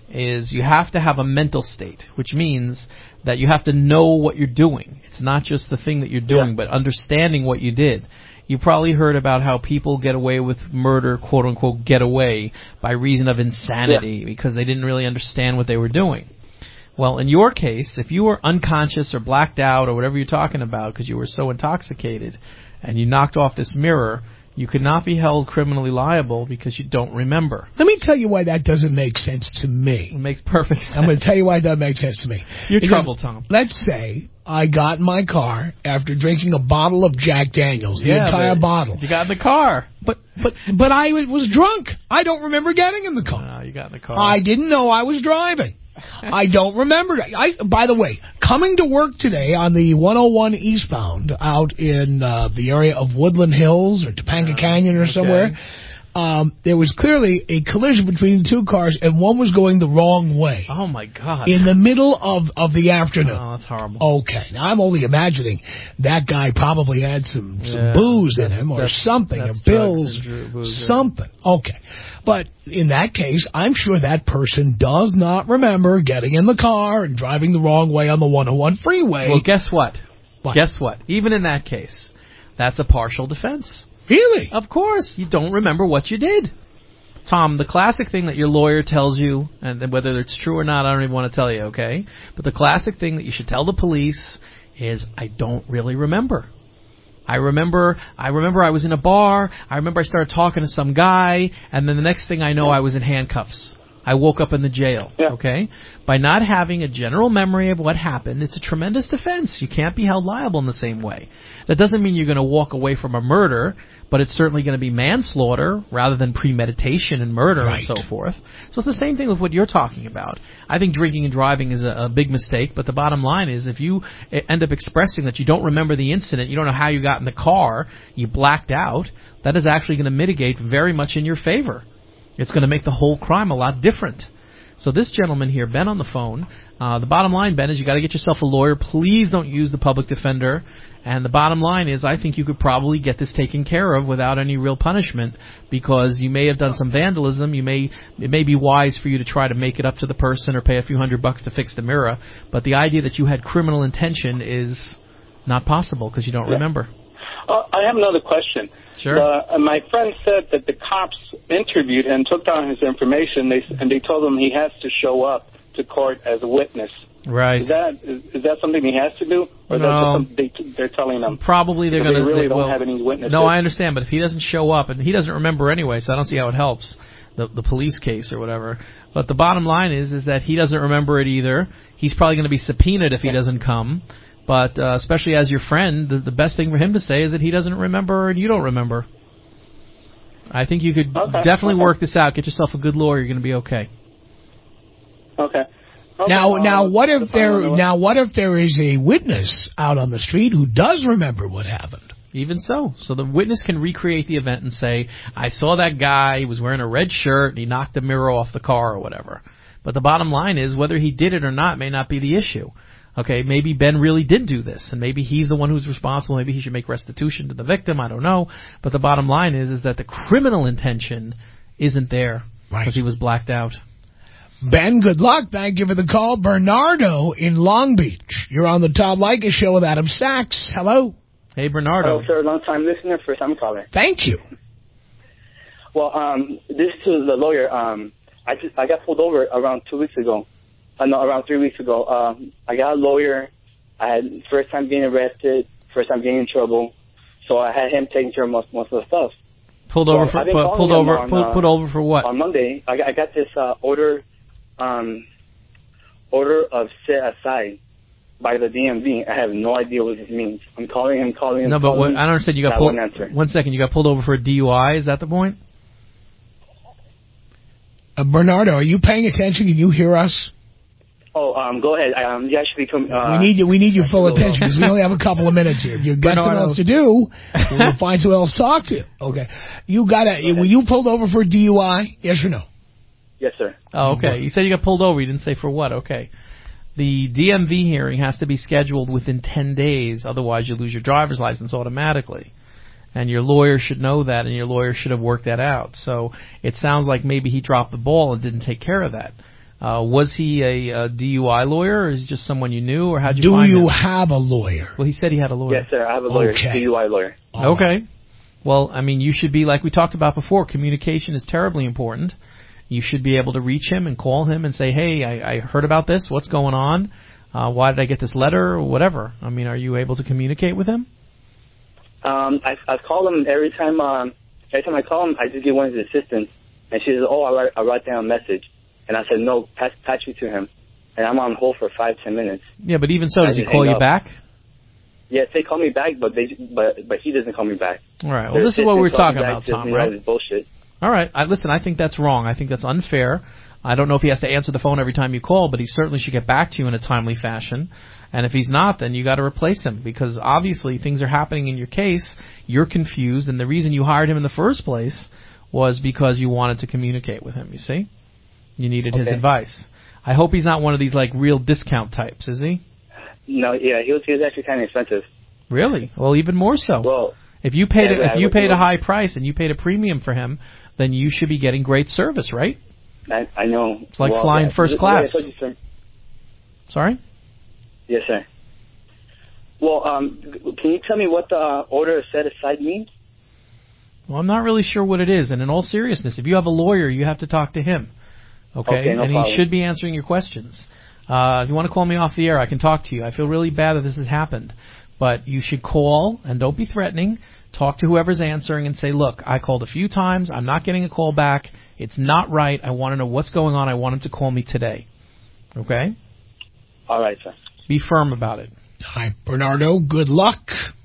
is you have to have a mental state, which means that you have to know what you're doing. It's not just the thing that you're doing, yeah. but understanding what you did. You probably heard about how people get away with murder, quote unquote, get away by reason of insanity yeah. because they didn't really understand what they were doing. Well, in your case, if you were unconscious or blacked out or whatever you're talking about because you were so intoxicated and you knocked off this mirror, you could not be held criminally liable because you don't remember. Let me tell you why that doesn't make sense to me. It makes perfect sense. I'm going to tell you why it doesn't make sense to me. You're because trouble, Tom. Let's say I got in my car after drinking a bottle of Jack Daniels, the yeah, entire bottle. You got in the car. But but but I was drunk. I don't remember getting in the car. No, you got in the car. I didn't know I was driving. I don't remember. I, by the way, coming to work today on the one oh one eastbound out in uh, the area of Woodland Hills or Topanga uh, Canyon or okay. somewhere, um, there was clearly a collision between two cars, and one was going the wrong way. Oh, my God. In the middle of, of the afternoon. Oh, that's horrible. Okay. Now, I'm only imagining that guy probably had some, some yeah, booze in him or something, or pills, booze, something. Okay. But in that case, I'm sure that person does not remember getting in the car and driving the wrong way on the one oh one freeway. Well, guess what? what? Guess what? Even in that case, that's a partial defense. Really? Of course. You don't remember what you did. Tom, the classic thing that your lawyer tells you, and whether it's true or not, I don't even want to tell you, okay? But the classic thing that you should tell the police is, I don't really remember. I remember I remember I was in a bar, I remember I started talking to some guy, and then the next thing I know, I was in handcuffs. I woke up in the jail, yeah. okay? By not having a general memory of what happened, it's a tremendous defense. You can't be held liable in the same way. That doesn't mean you're going to walk away from a murder, but it's certainly going to be manslaughter rather than premeditation and murder right. and so forth. So it's the same thing with what you're talking about. I think drinking and driving is a, a big mistake, but the bottom line is if you end up expressing that you don't remember the incident, you don't know how you got in the car, you blacked out, that is actually going to mitigate very much in your favor. It's going to make the whole crime a lot different. So this gentleman here, Ben on the phone, uh, the bottom line, Ben, is you got to get yourself a lawyer. Please don't use the public defender. And the bottom line is I think you could probably get this taken care of without any real punishment because you may have done some vandalism. You may It may be wise for you to try to make it up to the person or pay a few hundred bucks to fix the mirror. But the idea that you had criminal intention is not possible because you don't yeah. remember. Uh, I have another question. Sure. Uh, my friend said that the cops interviewed him, took down his information, they, and they told him he has to show up to court as a witness. Right. Is that is, is that something he has to do, or no. is that they, they're telling him? Probably they're going to. They really they, don't well, have any witnesses. No, I understand, but if he doesn't show up, and he doesn't remember anyway, so I don't see how it helps the the police case or whatever. But the bottom line is, is that he doesn't remember it either. He's probably going to be subpoenaed if he yeah. doesn't come. But uh, especially as your friend, the, the best thing for him to say is that he doesn't remember and you don't remember. I think you could okay. definitely okay. work this out. Get yourself a good lawyer. You're going to be okay. Okay. okay. Now, uh, now, what if there? Now, what if there is a witness out on the street who does remember what happened? Even so. So the witness can recreate the event and say, I saw that guy, he was wearing a red shirt, and he knocked the mirror off the car or whatever. But the bottom line is, whether he did it or not may not be the issue. Okay, maybe Ben really did do this, and maybe he's the one who's responsible. Maybe he should make restitution to the victim. I don't know. But the bottom line is, is that the criminal intention isn't there because right. he was blacked out. Ben, good luck. Thank you for the call. Bernardo in Long Beach. You're on the Tom Leykis Show with Adam Sachs. Hello. Hey, Bernardo. Hello, sir. Long-time listener, first-time caller. Thank you. Well, um, this to the lawyer. Um, I just I got pulled over around two weeks ago. Uh, no, around three weeks ago. Um, I got a lawyer. I had first time getting arrested, first time getting in trouble. So I had him taking care of most most of the stuff. Pulled so over for pu- pulled over on, pulled, uh, pulled over for what? On Monday, I got, I got this uh, order um, order of set aside by the D M V. I have no idea what this means. I'm calling him, calling him. No, but what, him, I don't understand. You got pulled. One second, you got pulled over for a D U I. Is that the point? Uh, Bernardo, are you paying attention? Can you hear us? Oh, um, go ahead. Um, you actually come. Uh, we need you. We need your full attention because we only have a couple of minutes here. You've got something else to do. We'll find someone else to talk to. Okay. You got to. Were you pulled over for D U I? Yes or no? Yes, sir. Oh, okay. You said you got pulled over. You didn't say for what. Okay. The D M V hearing has to be scheduled within ten days. Otherwise, you lose your driver's license automatically. And your lawyer should know that, and your lawyer should have worked that out. So it sounds like maybe he dropped the ball and didn't take care of that. Uh, was he a, a D U I lawyer, or is he just someone you knew, or how'd you Do find him? you have a lawyer? Well, he said he had a lawyer. Yes, sir. I have a lawyer, okay. D U I lawyer. All okay. Right. Well, I mean, you should be, like we talked about before, communication is terribly important. You should be able to reach him and call him and say, hey, I, I heard about this. What's going on? Uh, why did I get this letter, or whatever? I mean, are you able to communicate with him? Um, I, I've called him every time. Um, every time I call him, I just get one of his assistants, and she says, "Oh, I write, I write down a message." And I said, "No, patch, patch me to him." And I'm on hold for five, ten minutes. Yeah, but even so, does he call you up. back? Yes, they call me back, but they, but but he doesn't call me back. All right. Well, Their this is what we were talking about, Tom. Right? This bullshit. All right. I, listen, I think that's wrong. I think that's unfair. I don't know if he has to answer the phone every time you call, but he certainly should get back to you in a timely fashion. And if he's not, then you got to replace him, because obviously things are happening in your case. You're confused, and the reason you hired him in the first place was because you wanted to communicate with him. You see, you needed okay. his advice. I hope he's not one of these like real discount types, is he? No, yeah, he was. He was actually kind of expensive. Really? Well, even more so. Well, if you paid yeah, a, if you paid a high price and you paid a premium for him, then you should be getting great service, right? I, I know. It's like well, flying yeah. first class. You, sir. Sorry? Yes, sir. Well, um, can you tell me what the uh, order set aside means? Well, I'm not really sure what it is. And in all seriousness, if you have a lawyer, you have to talk to him. Okay? okay no and problem. he should be answering your questions. Uh, if you want to call me off the air, I can talk to you. I feel really bad that this has happened. But you should call, and don't be threatening. Talk to whoever's answering and say, look, I called a few times. I'm not getting a call back. It's not right. I want to know what's going on. I want him to call me today. Okay? All right, sir. Be firm about it. Hi, Bernardo. Good luck.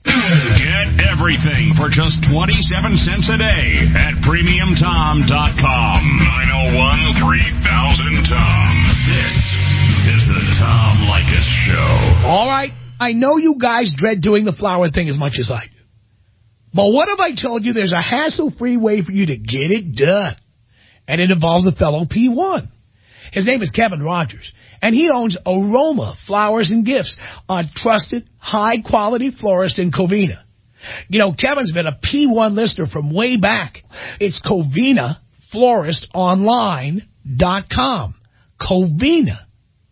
Get everything for just twenty-seven cents a day at premium tom dot com. nine oh one, three thousand Tom. This is the Tom Leykis Show. All right. I know you guys dread doing the flower thing as much as I do. But what if I told you there's a hassle-free way for you to get it done? And it involves a fellow P one. His name is Kevin Rogers, and he owns Aroma Flowers and Gifts, a trusted, high-quality florist in Covina. You know, Kevin's been a P one listener from way back. It's Covina Florist Online dot com. Covina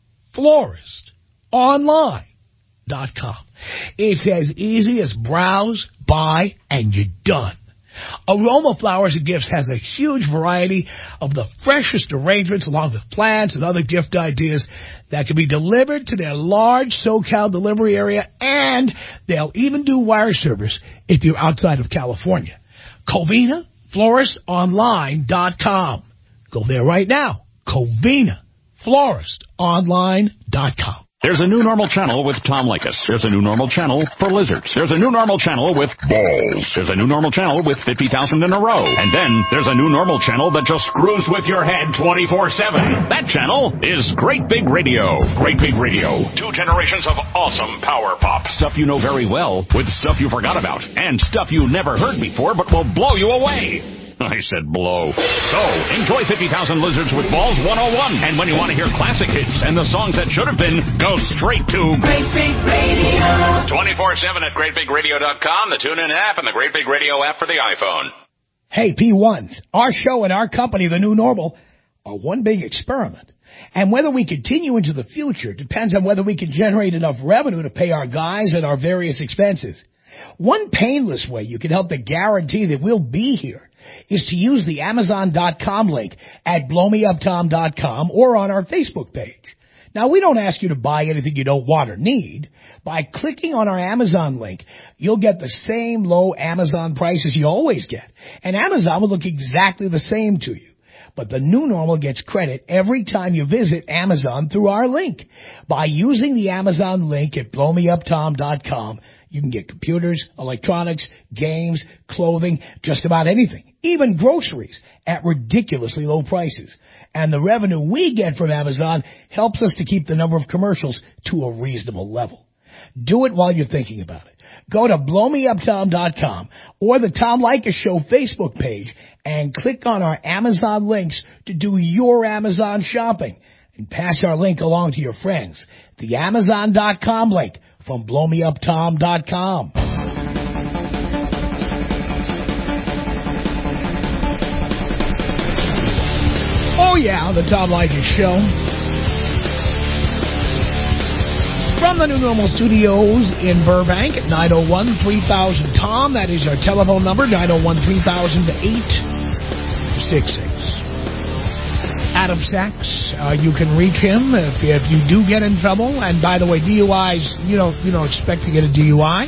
Florist Online dot com. It's as easy as browse, buy, and you're done. Aroma Flowers and Gifts has a huge variety of the freshest arrangements along with plants and other gift ideas that can be delivered to their large SoCal delivery area, and they'll even do wire service if you're outside of California. Covina Florist Online dot com. Go there right now. Covina Florist Online dot com. There's a new normal channel with Tom Leykis. There's a new normal channel for lizards. There's a new normal channel with balls. There's a new normal channel with fifty thousand in a row. And then there's a new normal channel that just screws with your head twenty-four seven. That channel is Great Big Radio. Great Big Radio. Two generations of awesome power pop. Stuff you know very well with stuff you forgot about. And stuff you never heard before but will blow you away. I said blow. So, enjoy fifty thousand Lizards with Balls one oh one. And when you want to hear classic hits and the songs that should have been, go straight to Great Big Radio. twenty-four seven at great big radio dot com, the TuneIn app, and the Great Big Radio app for the iPhone. Hey, P ones, our show and our company, The New Normal, are one big experiment. And whether we continue into the future depends on whether we can generate enough revenue to pay our guys and our various expenses. One painless way you can help to guarantee that we'll be here is to use the Amazon dot com link at blow me up tom dot com or on our Facebook page. Now, we don't ask you to buy anything you don't want or need. By clicking on our Amazon link, you'll get the same low Amazon prices you always get. And Amazon will look exactly the same to you. But the New Normal gets credit every time you visit Amazon through our link. By using the Amazon link at blow me up tom dot com, you can get computers, electronics, games, clothing, just about anything, even groceries, at ridiculously low prices. And the revenue we get from Amazon helps us to keep the number of commercials to a reasonable level. Do it while you're thinking about it. Go to blow me up tom dot com or the Tom Leykis Show Facebook page and click on our Amazon links to do your Amazon shopping. And pass our link along to your friends. The Amazon dot com link from blow me up tom dot com. Oh, yeah, the Tom Leykis Show. From the New Normal Studios in Burbank at nine oh one, three thousand, Tom. That is our telephone number, nine oh one, three thousand, eight six six. Adam Sachs, uh, you can reach him if, if you do get in trouble. And by the way, D U Is, you don't, you don't expect to get a D U I.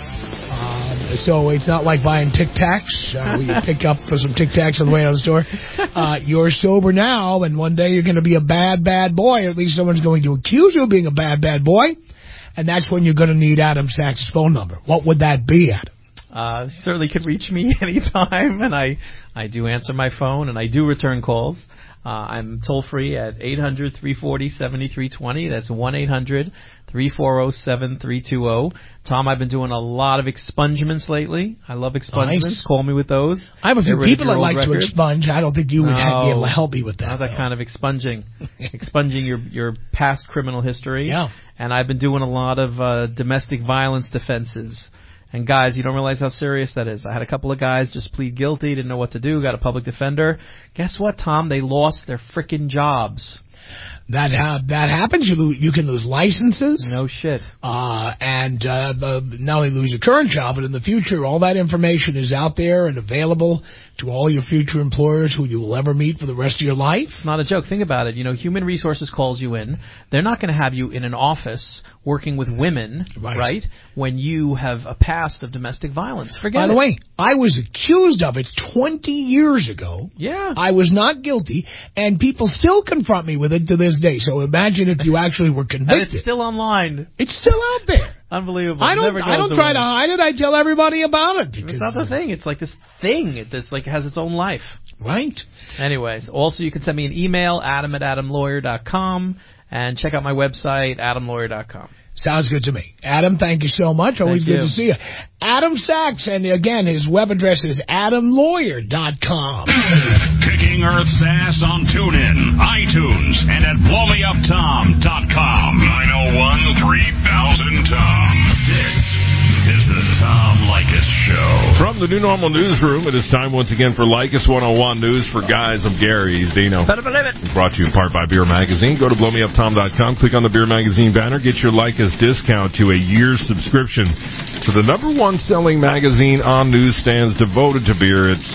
Um, so it's not like buying Tic Tacs. Uh, you pick up for some Tic Tacs on the way out of the store. Uh, you're sober now, and one day you're going to be a bad, bad boy. Or at least someone's going to accuse you of being a bad, bad boy. And that's when you're going to need Adam Sachs' phone number. What would that be, Adam? Uh, you certainly could reach me anytime, and I, I do answer my phone, and I do return calls. Uh, I'm toll-free at eight hundred, three four zero, seven three two zero. That's one eight hundred, three four zero, seven three two zero. Tom, I've been doing a lot of expungements lately. I love expungements. Nice. Call me with those. I have a few people that like to expunge. I don't think you would no, be able to help me with that. Not that though. kind of expunging. Expunging your, your past criminal history. Yeah. And I've been doing a lot of uh, domestic violence defenses. And guys, you don't realize how serious that is. I had a couple of guys just plead guilty, didn't know what to do, got a public defender. Guess what, Tom? They lost their frickin' jobs. That uh, that happens. You lose, you can lose licenses. No shit. Uh, and uh, uh, not only lose your current job, but in the future, all that information is out there and available to all your future employers who you will ever meet for the rest of your life. It's not a joke. Think about it. You know, Human Resources calls you in. They're not going to have you in an office working with women, right. right, when you have a past of domestic violence. Forget it. By the way, I was accused of it twenty years ago. Yeah. I was not guilty, and people still confront me with it to this day. So imagine if you actually were convicted. And it's still online. It's still out there. Unbelievable. I don't. I don't try to hide it. I tell everybody about it. It's not the thing. It's like this thing. It's like it has its own life. Right. Anyways, also you can send me an email, adam at adam lawyer dot com, and check out my website, adam lawyer dot com. Sounds good to me. Adam, thank you so much. Always thank good you. to see you. Adam Sachs, and again, his web address is adam lawyer dot com. Kicking Earth's ass on TuneIn, iTunes, and at blow me up tom dot com. nine oh one, three thousand, Tom. This is the Tom Leykis Show. From the New Normal Newsroom, it is time once again for Leykis one oh one News for Guys. I'm Gary. He's Dino. Better believe it. Brought to you in part by Beer Magazine. Go to blow me up tom dot com. Click on the Beer Magazine banner. Get your Leykis discount to a year's subscription to the number one selling magazine on newsstands devoted to beer. It's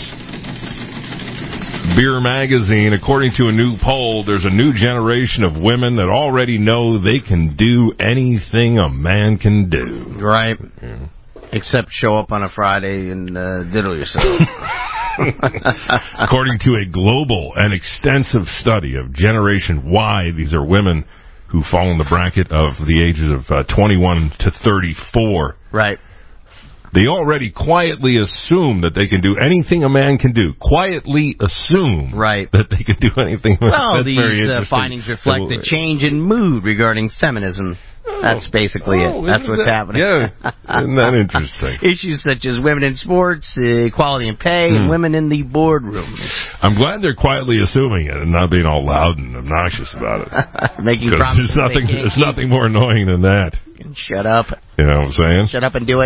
Beer Magazine. According to a new poll, there's a new generation of women that already know they can do anything a man can do. Right. Yeah. Except show up on a Friday and uh, diddle yourself. According to a global and extensive study of Generation Y, these are women who fall in the bracket of the ages of uh, twenty-one to thirty-four. Right. They already quietly assume that they can do anything a man can do. Quietly assume right. that they can do anything. Well, That's these very uh, findings reflect the change in mood regarding feminism. That's basically oh, it. That's what's that, happening. Yeah, isn't that interesting? Issues such as women in sports, uh, equality in pay, hmm. and women in the boardroom. I'm glad they're quietly assuming it and not being all loud and obnoxious about it. Making promises. There's nothing, there's nothing more annoying than that. Shut up. You know what I'm saying? Shut up and do it.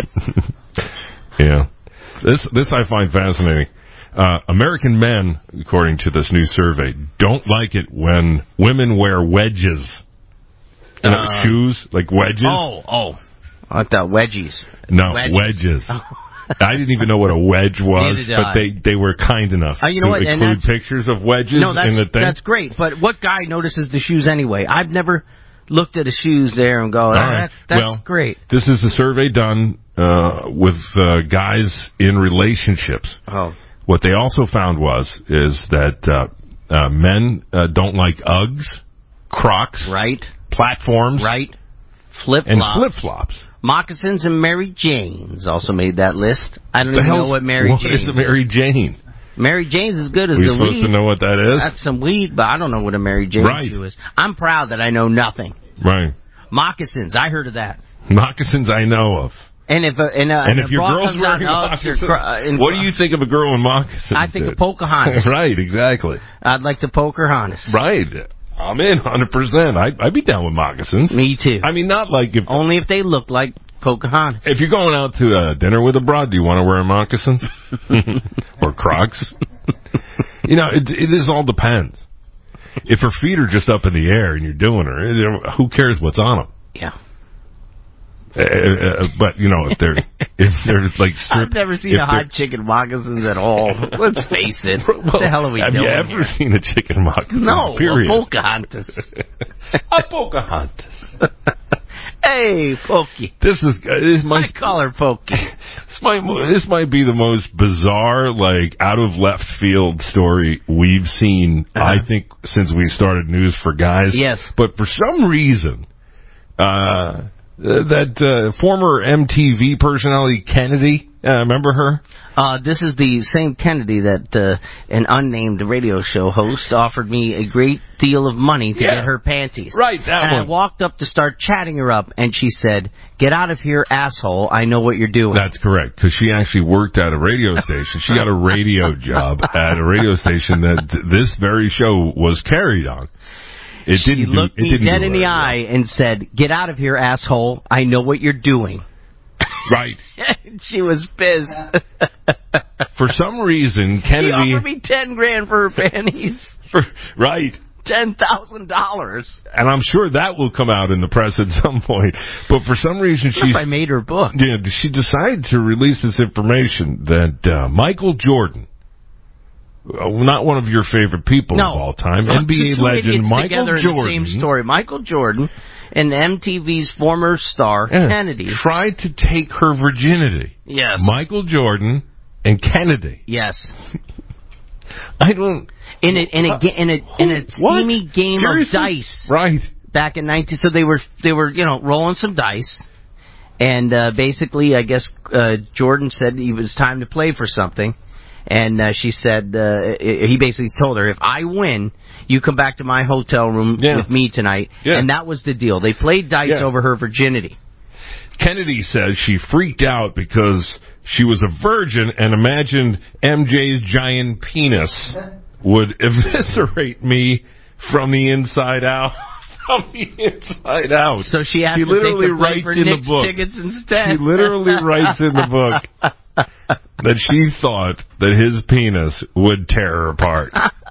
Yeah. This this I find fascinating. Uh, American men, according to this new survey, don't like it when women wear wedges. You know, uh, shoes, like wedges. Oh, oh. I thought wedgies. No, wedges. wedges. I didn't even know what a wedge was, but they, they were kind enough uh, you to know what? include pictures of wedges no, that's, in the thing. That's great, but what guy notices the shoes anyway? I've never looked at the shoes there and go, oh, right. that, that's well, great. This is a survey done uh, with uh, guys in relationships. Oh. What they also found was is that uh, uh, men uh, don't like Uggs, Crocs, right, platforms, right, flip and flops, flip flops. Moccasins and Mary Janes also made that list. I don't even know what Mary what Jane is. What is a Mary Jane? Mary Jane's as good as We're the supposed weed. to know what that is? That's some weed, but I don't know what a Mary Jane right. shoe is. I'm proud that I know nothing. Right. Moccasins, I heard of that. Moccasins I know of. And if a, and, a, and and if your girl's wearing moccasins, moccasins, uh, what do you think of a girl in moccasins? I think dude? of Pocahontas. Right, exactly. I'd like to Pocahontas. Right. I'm in one hundred percent. I, I'd be down with moccasins. Me too. I mean, not like if... Only if they look like Pocahontas. If you're going out to uh, dinner with a broad, do you want to wear moccasins? Or Crocs? You know, it, it is all depends. If her feet are just up in the air and you're doing her, who cares what's on them? Yeah. Uh, uh, but you know, if they're if they're like strip, I've never seen a hot chicken moccasins at all. Let's face it. What well, the hell are we have doing? Have you ever here? seen a chicken moccasin? No, period. a Pocahontas. A Pocahontas. Hey, Pokey. This is uh, this might I call her Pokey. This might this might be the most bizarre, like out of left field story we've seen. Uh-huh. I think since we started News for Guys. Yes, but for some reason, uh. Uh, that uh, former M T V personality Kennedy, uh, remember her? Uh, this is the same Kennedy that uh, an unnamed radio show host offered me a great deal of money to yeah. get her panties. Right, that and one. I walked up to start chatting her up, and she said, "Get out of here, asshole! I know what you're doing." That's correct, because she actually worked at a radio station. She got a radio job at a radio station that th- this very show was carried on. It she didn't looked do, me it didn't dead in the well. eye and said, "Get out of here, asshole! I know what you're doing." Right. She was pissed. For some reason, Kennedy He offered me ten grand for her panties. For, right. Ten thousand dollars. And I'm sure that will come out in the press at some point. But for some reason, she I made her book. Yeah, she decided to release this information that uh, Michael Jordan. Not one of your favorite people no. of all time. No, N B A two, two legend Michael together Jordan. In the same story. Michael Jordan and M T V's former star, yeah, Kennedy. tried to take her virginity. Yes. Michael Jordan and Kennedy. Yes. I don't... In a, in a, in a, in a steamy game Seriously? of dice. Right. Back in nineteen... So they were, they were, you know, rolling some dice. And uh, basically, I guess, uh, Jordan said it was time to play for something. And uh, she said, uh, he basically told her, if I win, you come back to my hotel room yeah. with me tonight. Yeah. And that was the deal. They played dice yeah. over her virginity. Kennedy says she freaked out because she was a virgin and imagined M J's giant penis would eviscerate me from the inside out. From the inside out. So she has she to literally take the writes for in Knicks the book. tickets instead. She literally writes in the book that she thought that his penis would tear her apart.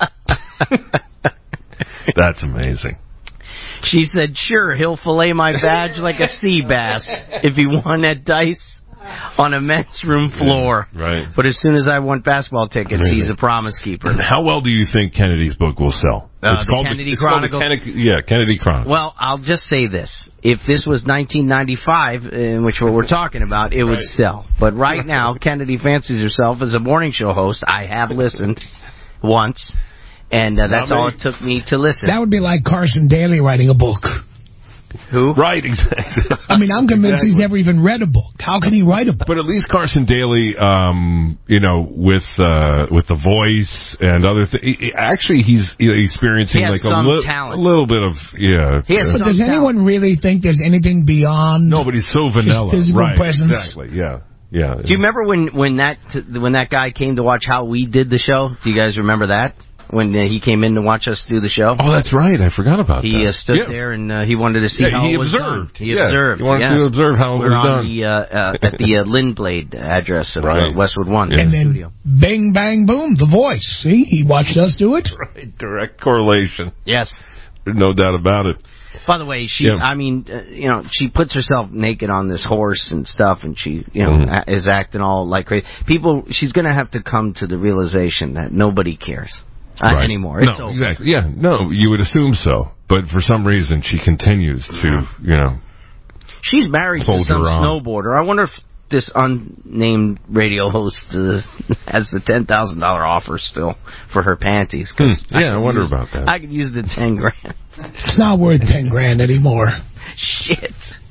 That's amazing. She said, sure, he'll fillet my badge like a sea bass if he won at dice on a men's room floor. Yeah, right. But as soon as I want basketball tickets, Amazing. He's a promise keeper. How well do you think Kennedy's book will sell? Uh, it's the called Kennedy the, it's Chronicles. Called the Kennedy, yeah, Kennedy Chronicles. Well, I'll just say this. If this was nineteen ninety-five, in which what we're talking about, it would right. sell. But right now, Kennedy fancies herself as a morning show host. I have listened once, and uh, that's all it took me to listen. That would be like Carson Daly writing a book. Who? Right, exactly. I mean, I'm convinced exactly. he's never even read a book. How can he write a book? But at least Carson Daly, um, you know, with uh, with The Voice and other things, actually he's experiencing he has like some a, li- talent. a little bit of, yeah. He has uh, But does talent. anyone really think there's anything beyond no, but he's so vanilla. his physical right, presence? exactly, yeah. Yeah. Do you remember when, when that when that guy came to watch how we did the show? Do you guys remember that? When uh, he came in to watch us do the show? Oh, that's right. I forgot about he, that. He uh, stood yeah. there and uh, he wanted to see yeah, how he it was observed. done. He yeah. observed. He wanted yes. to observe how it We're was on done. The, uh, uh, at the uh, Lindblade address of right. uh, Westwood One Yeah. And then studio. bing, bang, boom, The Voice. See, he watched us do it. Right. Direct correlation. Yes. There's no doubt about it. By the way, she, yeah. I mean, uh, you know, she puts herself naked on this horse and stuff, and she, you know, Mm-hmm. a- is acting all like crazy. People, she's going to have to come to the realization that nobody cares uh, right. anymore. It's no, over. exactly. Yeah, no, you would assume so. But for some reason, she continues to, you know. She's married to Soldier some on. snowboarder. I wonder if this unnamed radio host uh, has the ten thousand dollars offer still for her panties. Cause Hmm. Yeah, I, I wonder use, about that. I could use the ten grand. It's not worth ten grand anymore. Shit.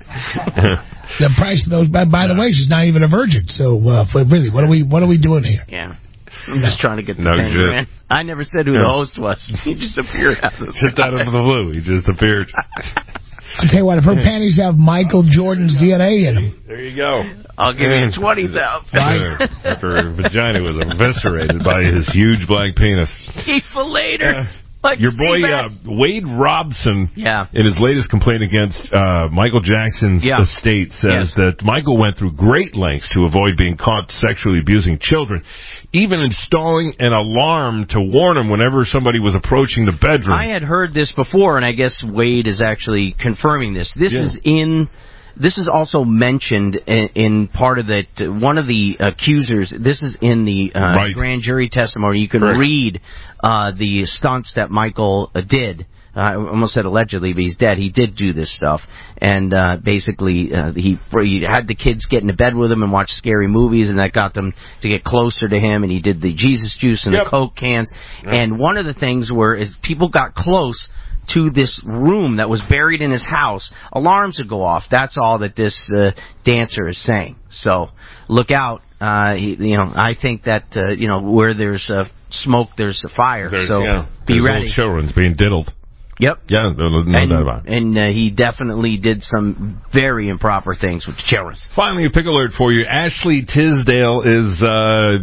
The price of those. By, by the way, she's not even a virgin. So, uh, for really, what are we? What are we doing here? Yeah. I'm just trying to get the No ten shit. grand. I never said who Yeah. the host was. He just appeared out of the Just out of the blue, he just appeared. I'll tell you what. If her panties have Michael Jordan's D N A in them, There you go. I'll give you twenty thousand. After, after her vagina was eviscerated by his huge black penis. He filleted her. Uh, Like Your boy uh, Wade Robson, yeah. in his latest complaint against uh, Michael Jackson's Yeah. estate, says yes. that Michael went through great lengths to avoid being caught sexually abusing children, even installing an alarm to warn him whenever somebody was approaching the bedroom. I had heard this before, and I guess Wade is actually confirming this. This Yeah. is in. This is also mentioned in, in part of the one of the accusers. This is in the uh, Right. grand jury testimony. You can Correct. read uh, the stunts that Michael uh, did. Uh, I almost said allegedly, but he's dead. He did do this stuff, and uh, basically uh, he, he had the kids get into bed with him and watch scary movies, and that got them to get closer to him. And he did the Jesus juice and Yep. the Coke cans. Yep. And one of the things where is people got close to this room that was buried in his house, alarms would go off. That's all that this uh, dancer is saying. So look out. Uh, he, you know, I think that uh, you know where there's uh, smoke, there's a fire. There's, so yeah, be there's ready. little children's being diddled. Yep. Yeah, no, no and, doubt about it. And uh, he definitely did some very improper things with children. Finally, a pick alert for you. Ashley Tisdale is uh,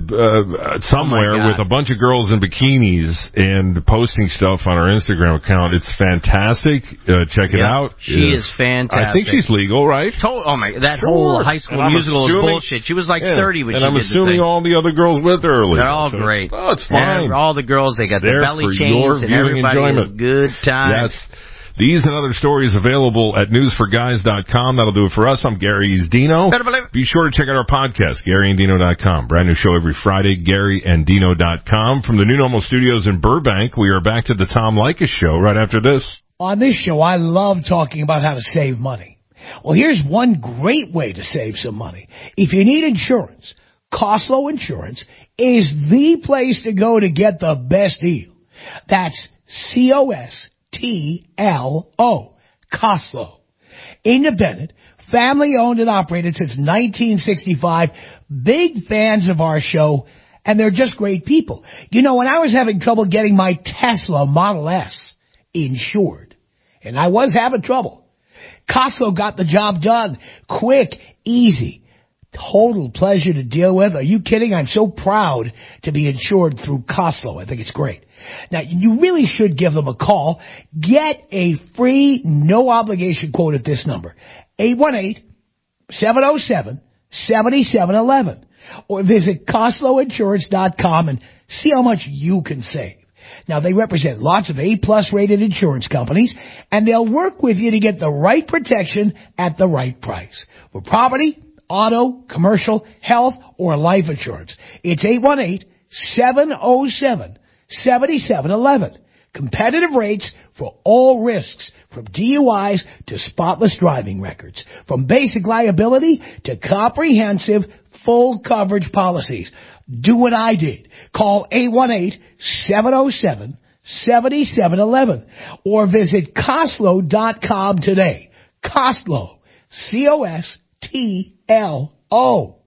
uh, somewhere Oh with a bunch of girls in bikinis and posting stuff on her Instagram account. It's fantastic. Uh, check it Yep. out. She Uh, is fantastic. I think she's legal, right? To- oh my! That Sure. whole High School And I'm Musical is assuming- bullshit. She was like Yeah. thirty when and she I'm did assuming the thing. all the other girls with her are legal. They're all So- great. Oh, it's fine. And all the girls, they got There the belly for chains, your and viewing everybody enjoyment. has good time. Yes. These and other stories available at news for guys dot com. That'll do it for us. I'm Gary's Dino. Better believe it. Be sure to check out our podcast, Gary and Dino dot com. Brand new show every Friday, Gary and Dino dot com. From the New Normal Studios in Burbank, we are back to the Tom Leykis Show right after this. on this show, I love talking about how to save money. Well, here's one great way to save some money. If you need insurance, Coslow Insurance is the place to go to get the best deal. That's C O S T L O, Coslow. Independent, family-owned and operated since nineteen sixty-five. Big fans of our show, and they're just great people. You know, when I was having trouble getting my Tesla Model S insured, and I was having trouble, Coslow got the job done. Quick, easy, total pleasure to deal with. Are you kidding? I'm so proud to be insured through Coslow. I think it's great. Now, you really should give them a call. Get a free, no-obligation quote at this number, eight one eight, seven oh seven, seven seven one one. Or visit Coslow Insurance dot com and see how much you can save. Now, they represent lots of A-plus rated insurance companies, and they'll work with you to get the right protection at the right price. For property, auto, commercial, health, or life insurance, it's eight one eight, seven oh seven, seven seven one one. Competitive rates for all risks, from D U Is to spotless driving records, from basic liability to comprehensive full coverage policies. Do what I did. Call eight one eight, seven oh seven, seven seven one one or visit Coslow dot com today. Costlo. C O S T L O.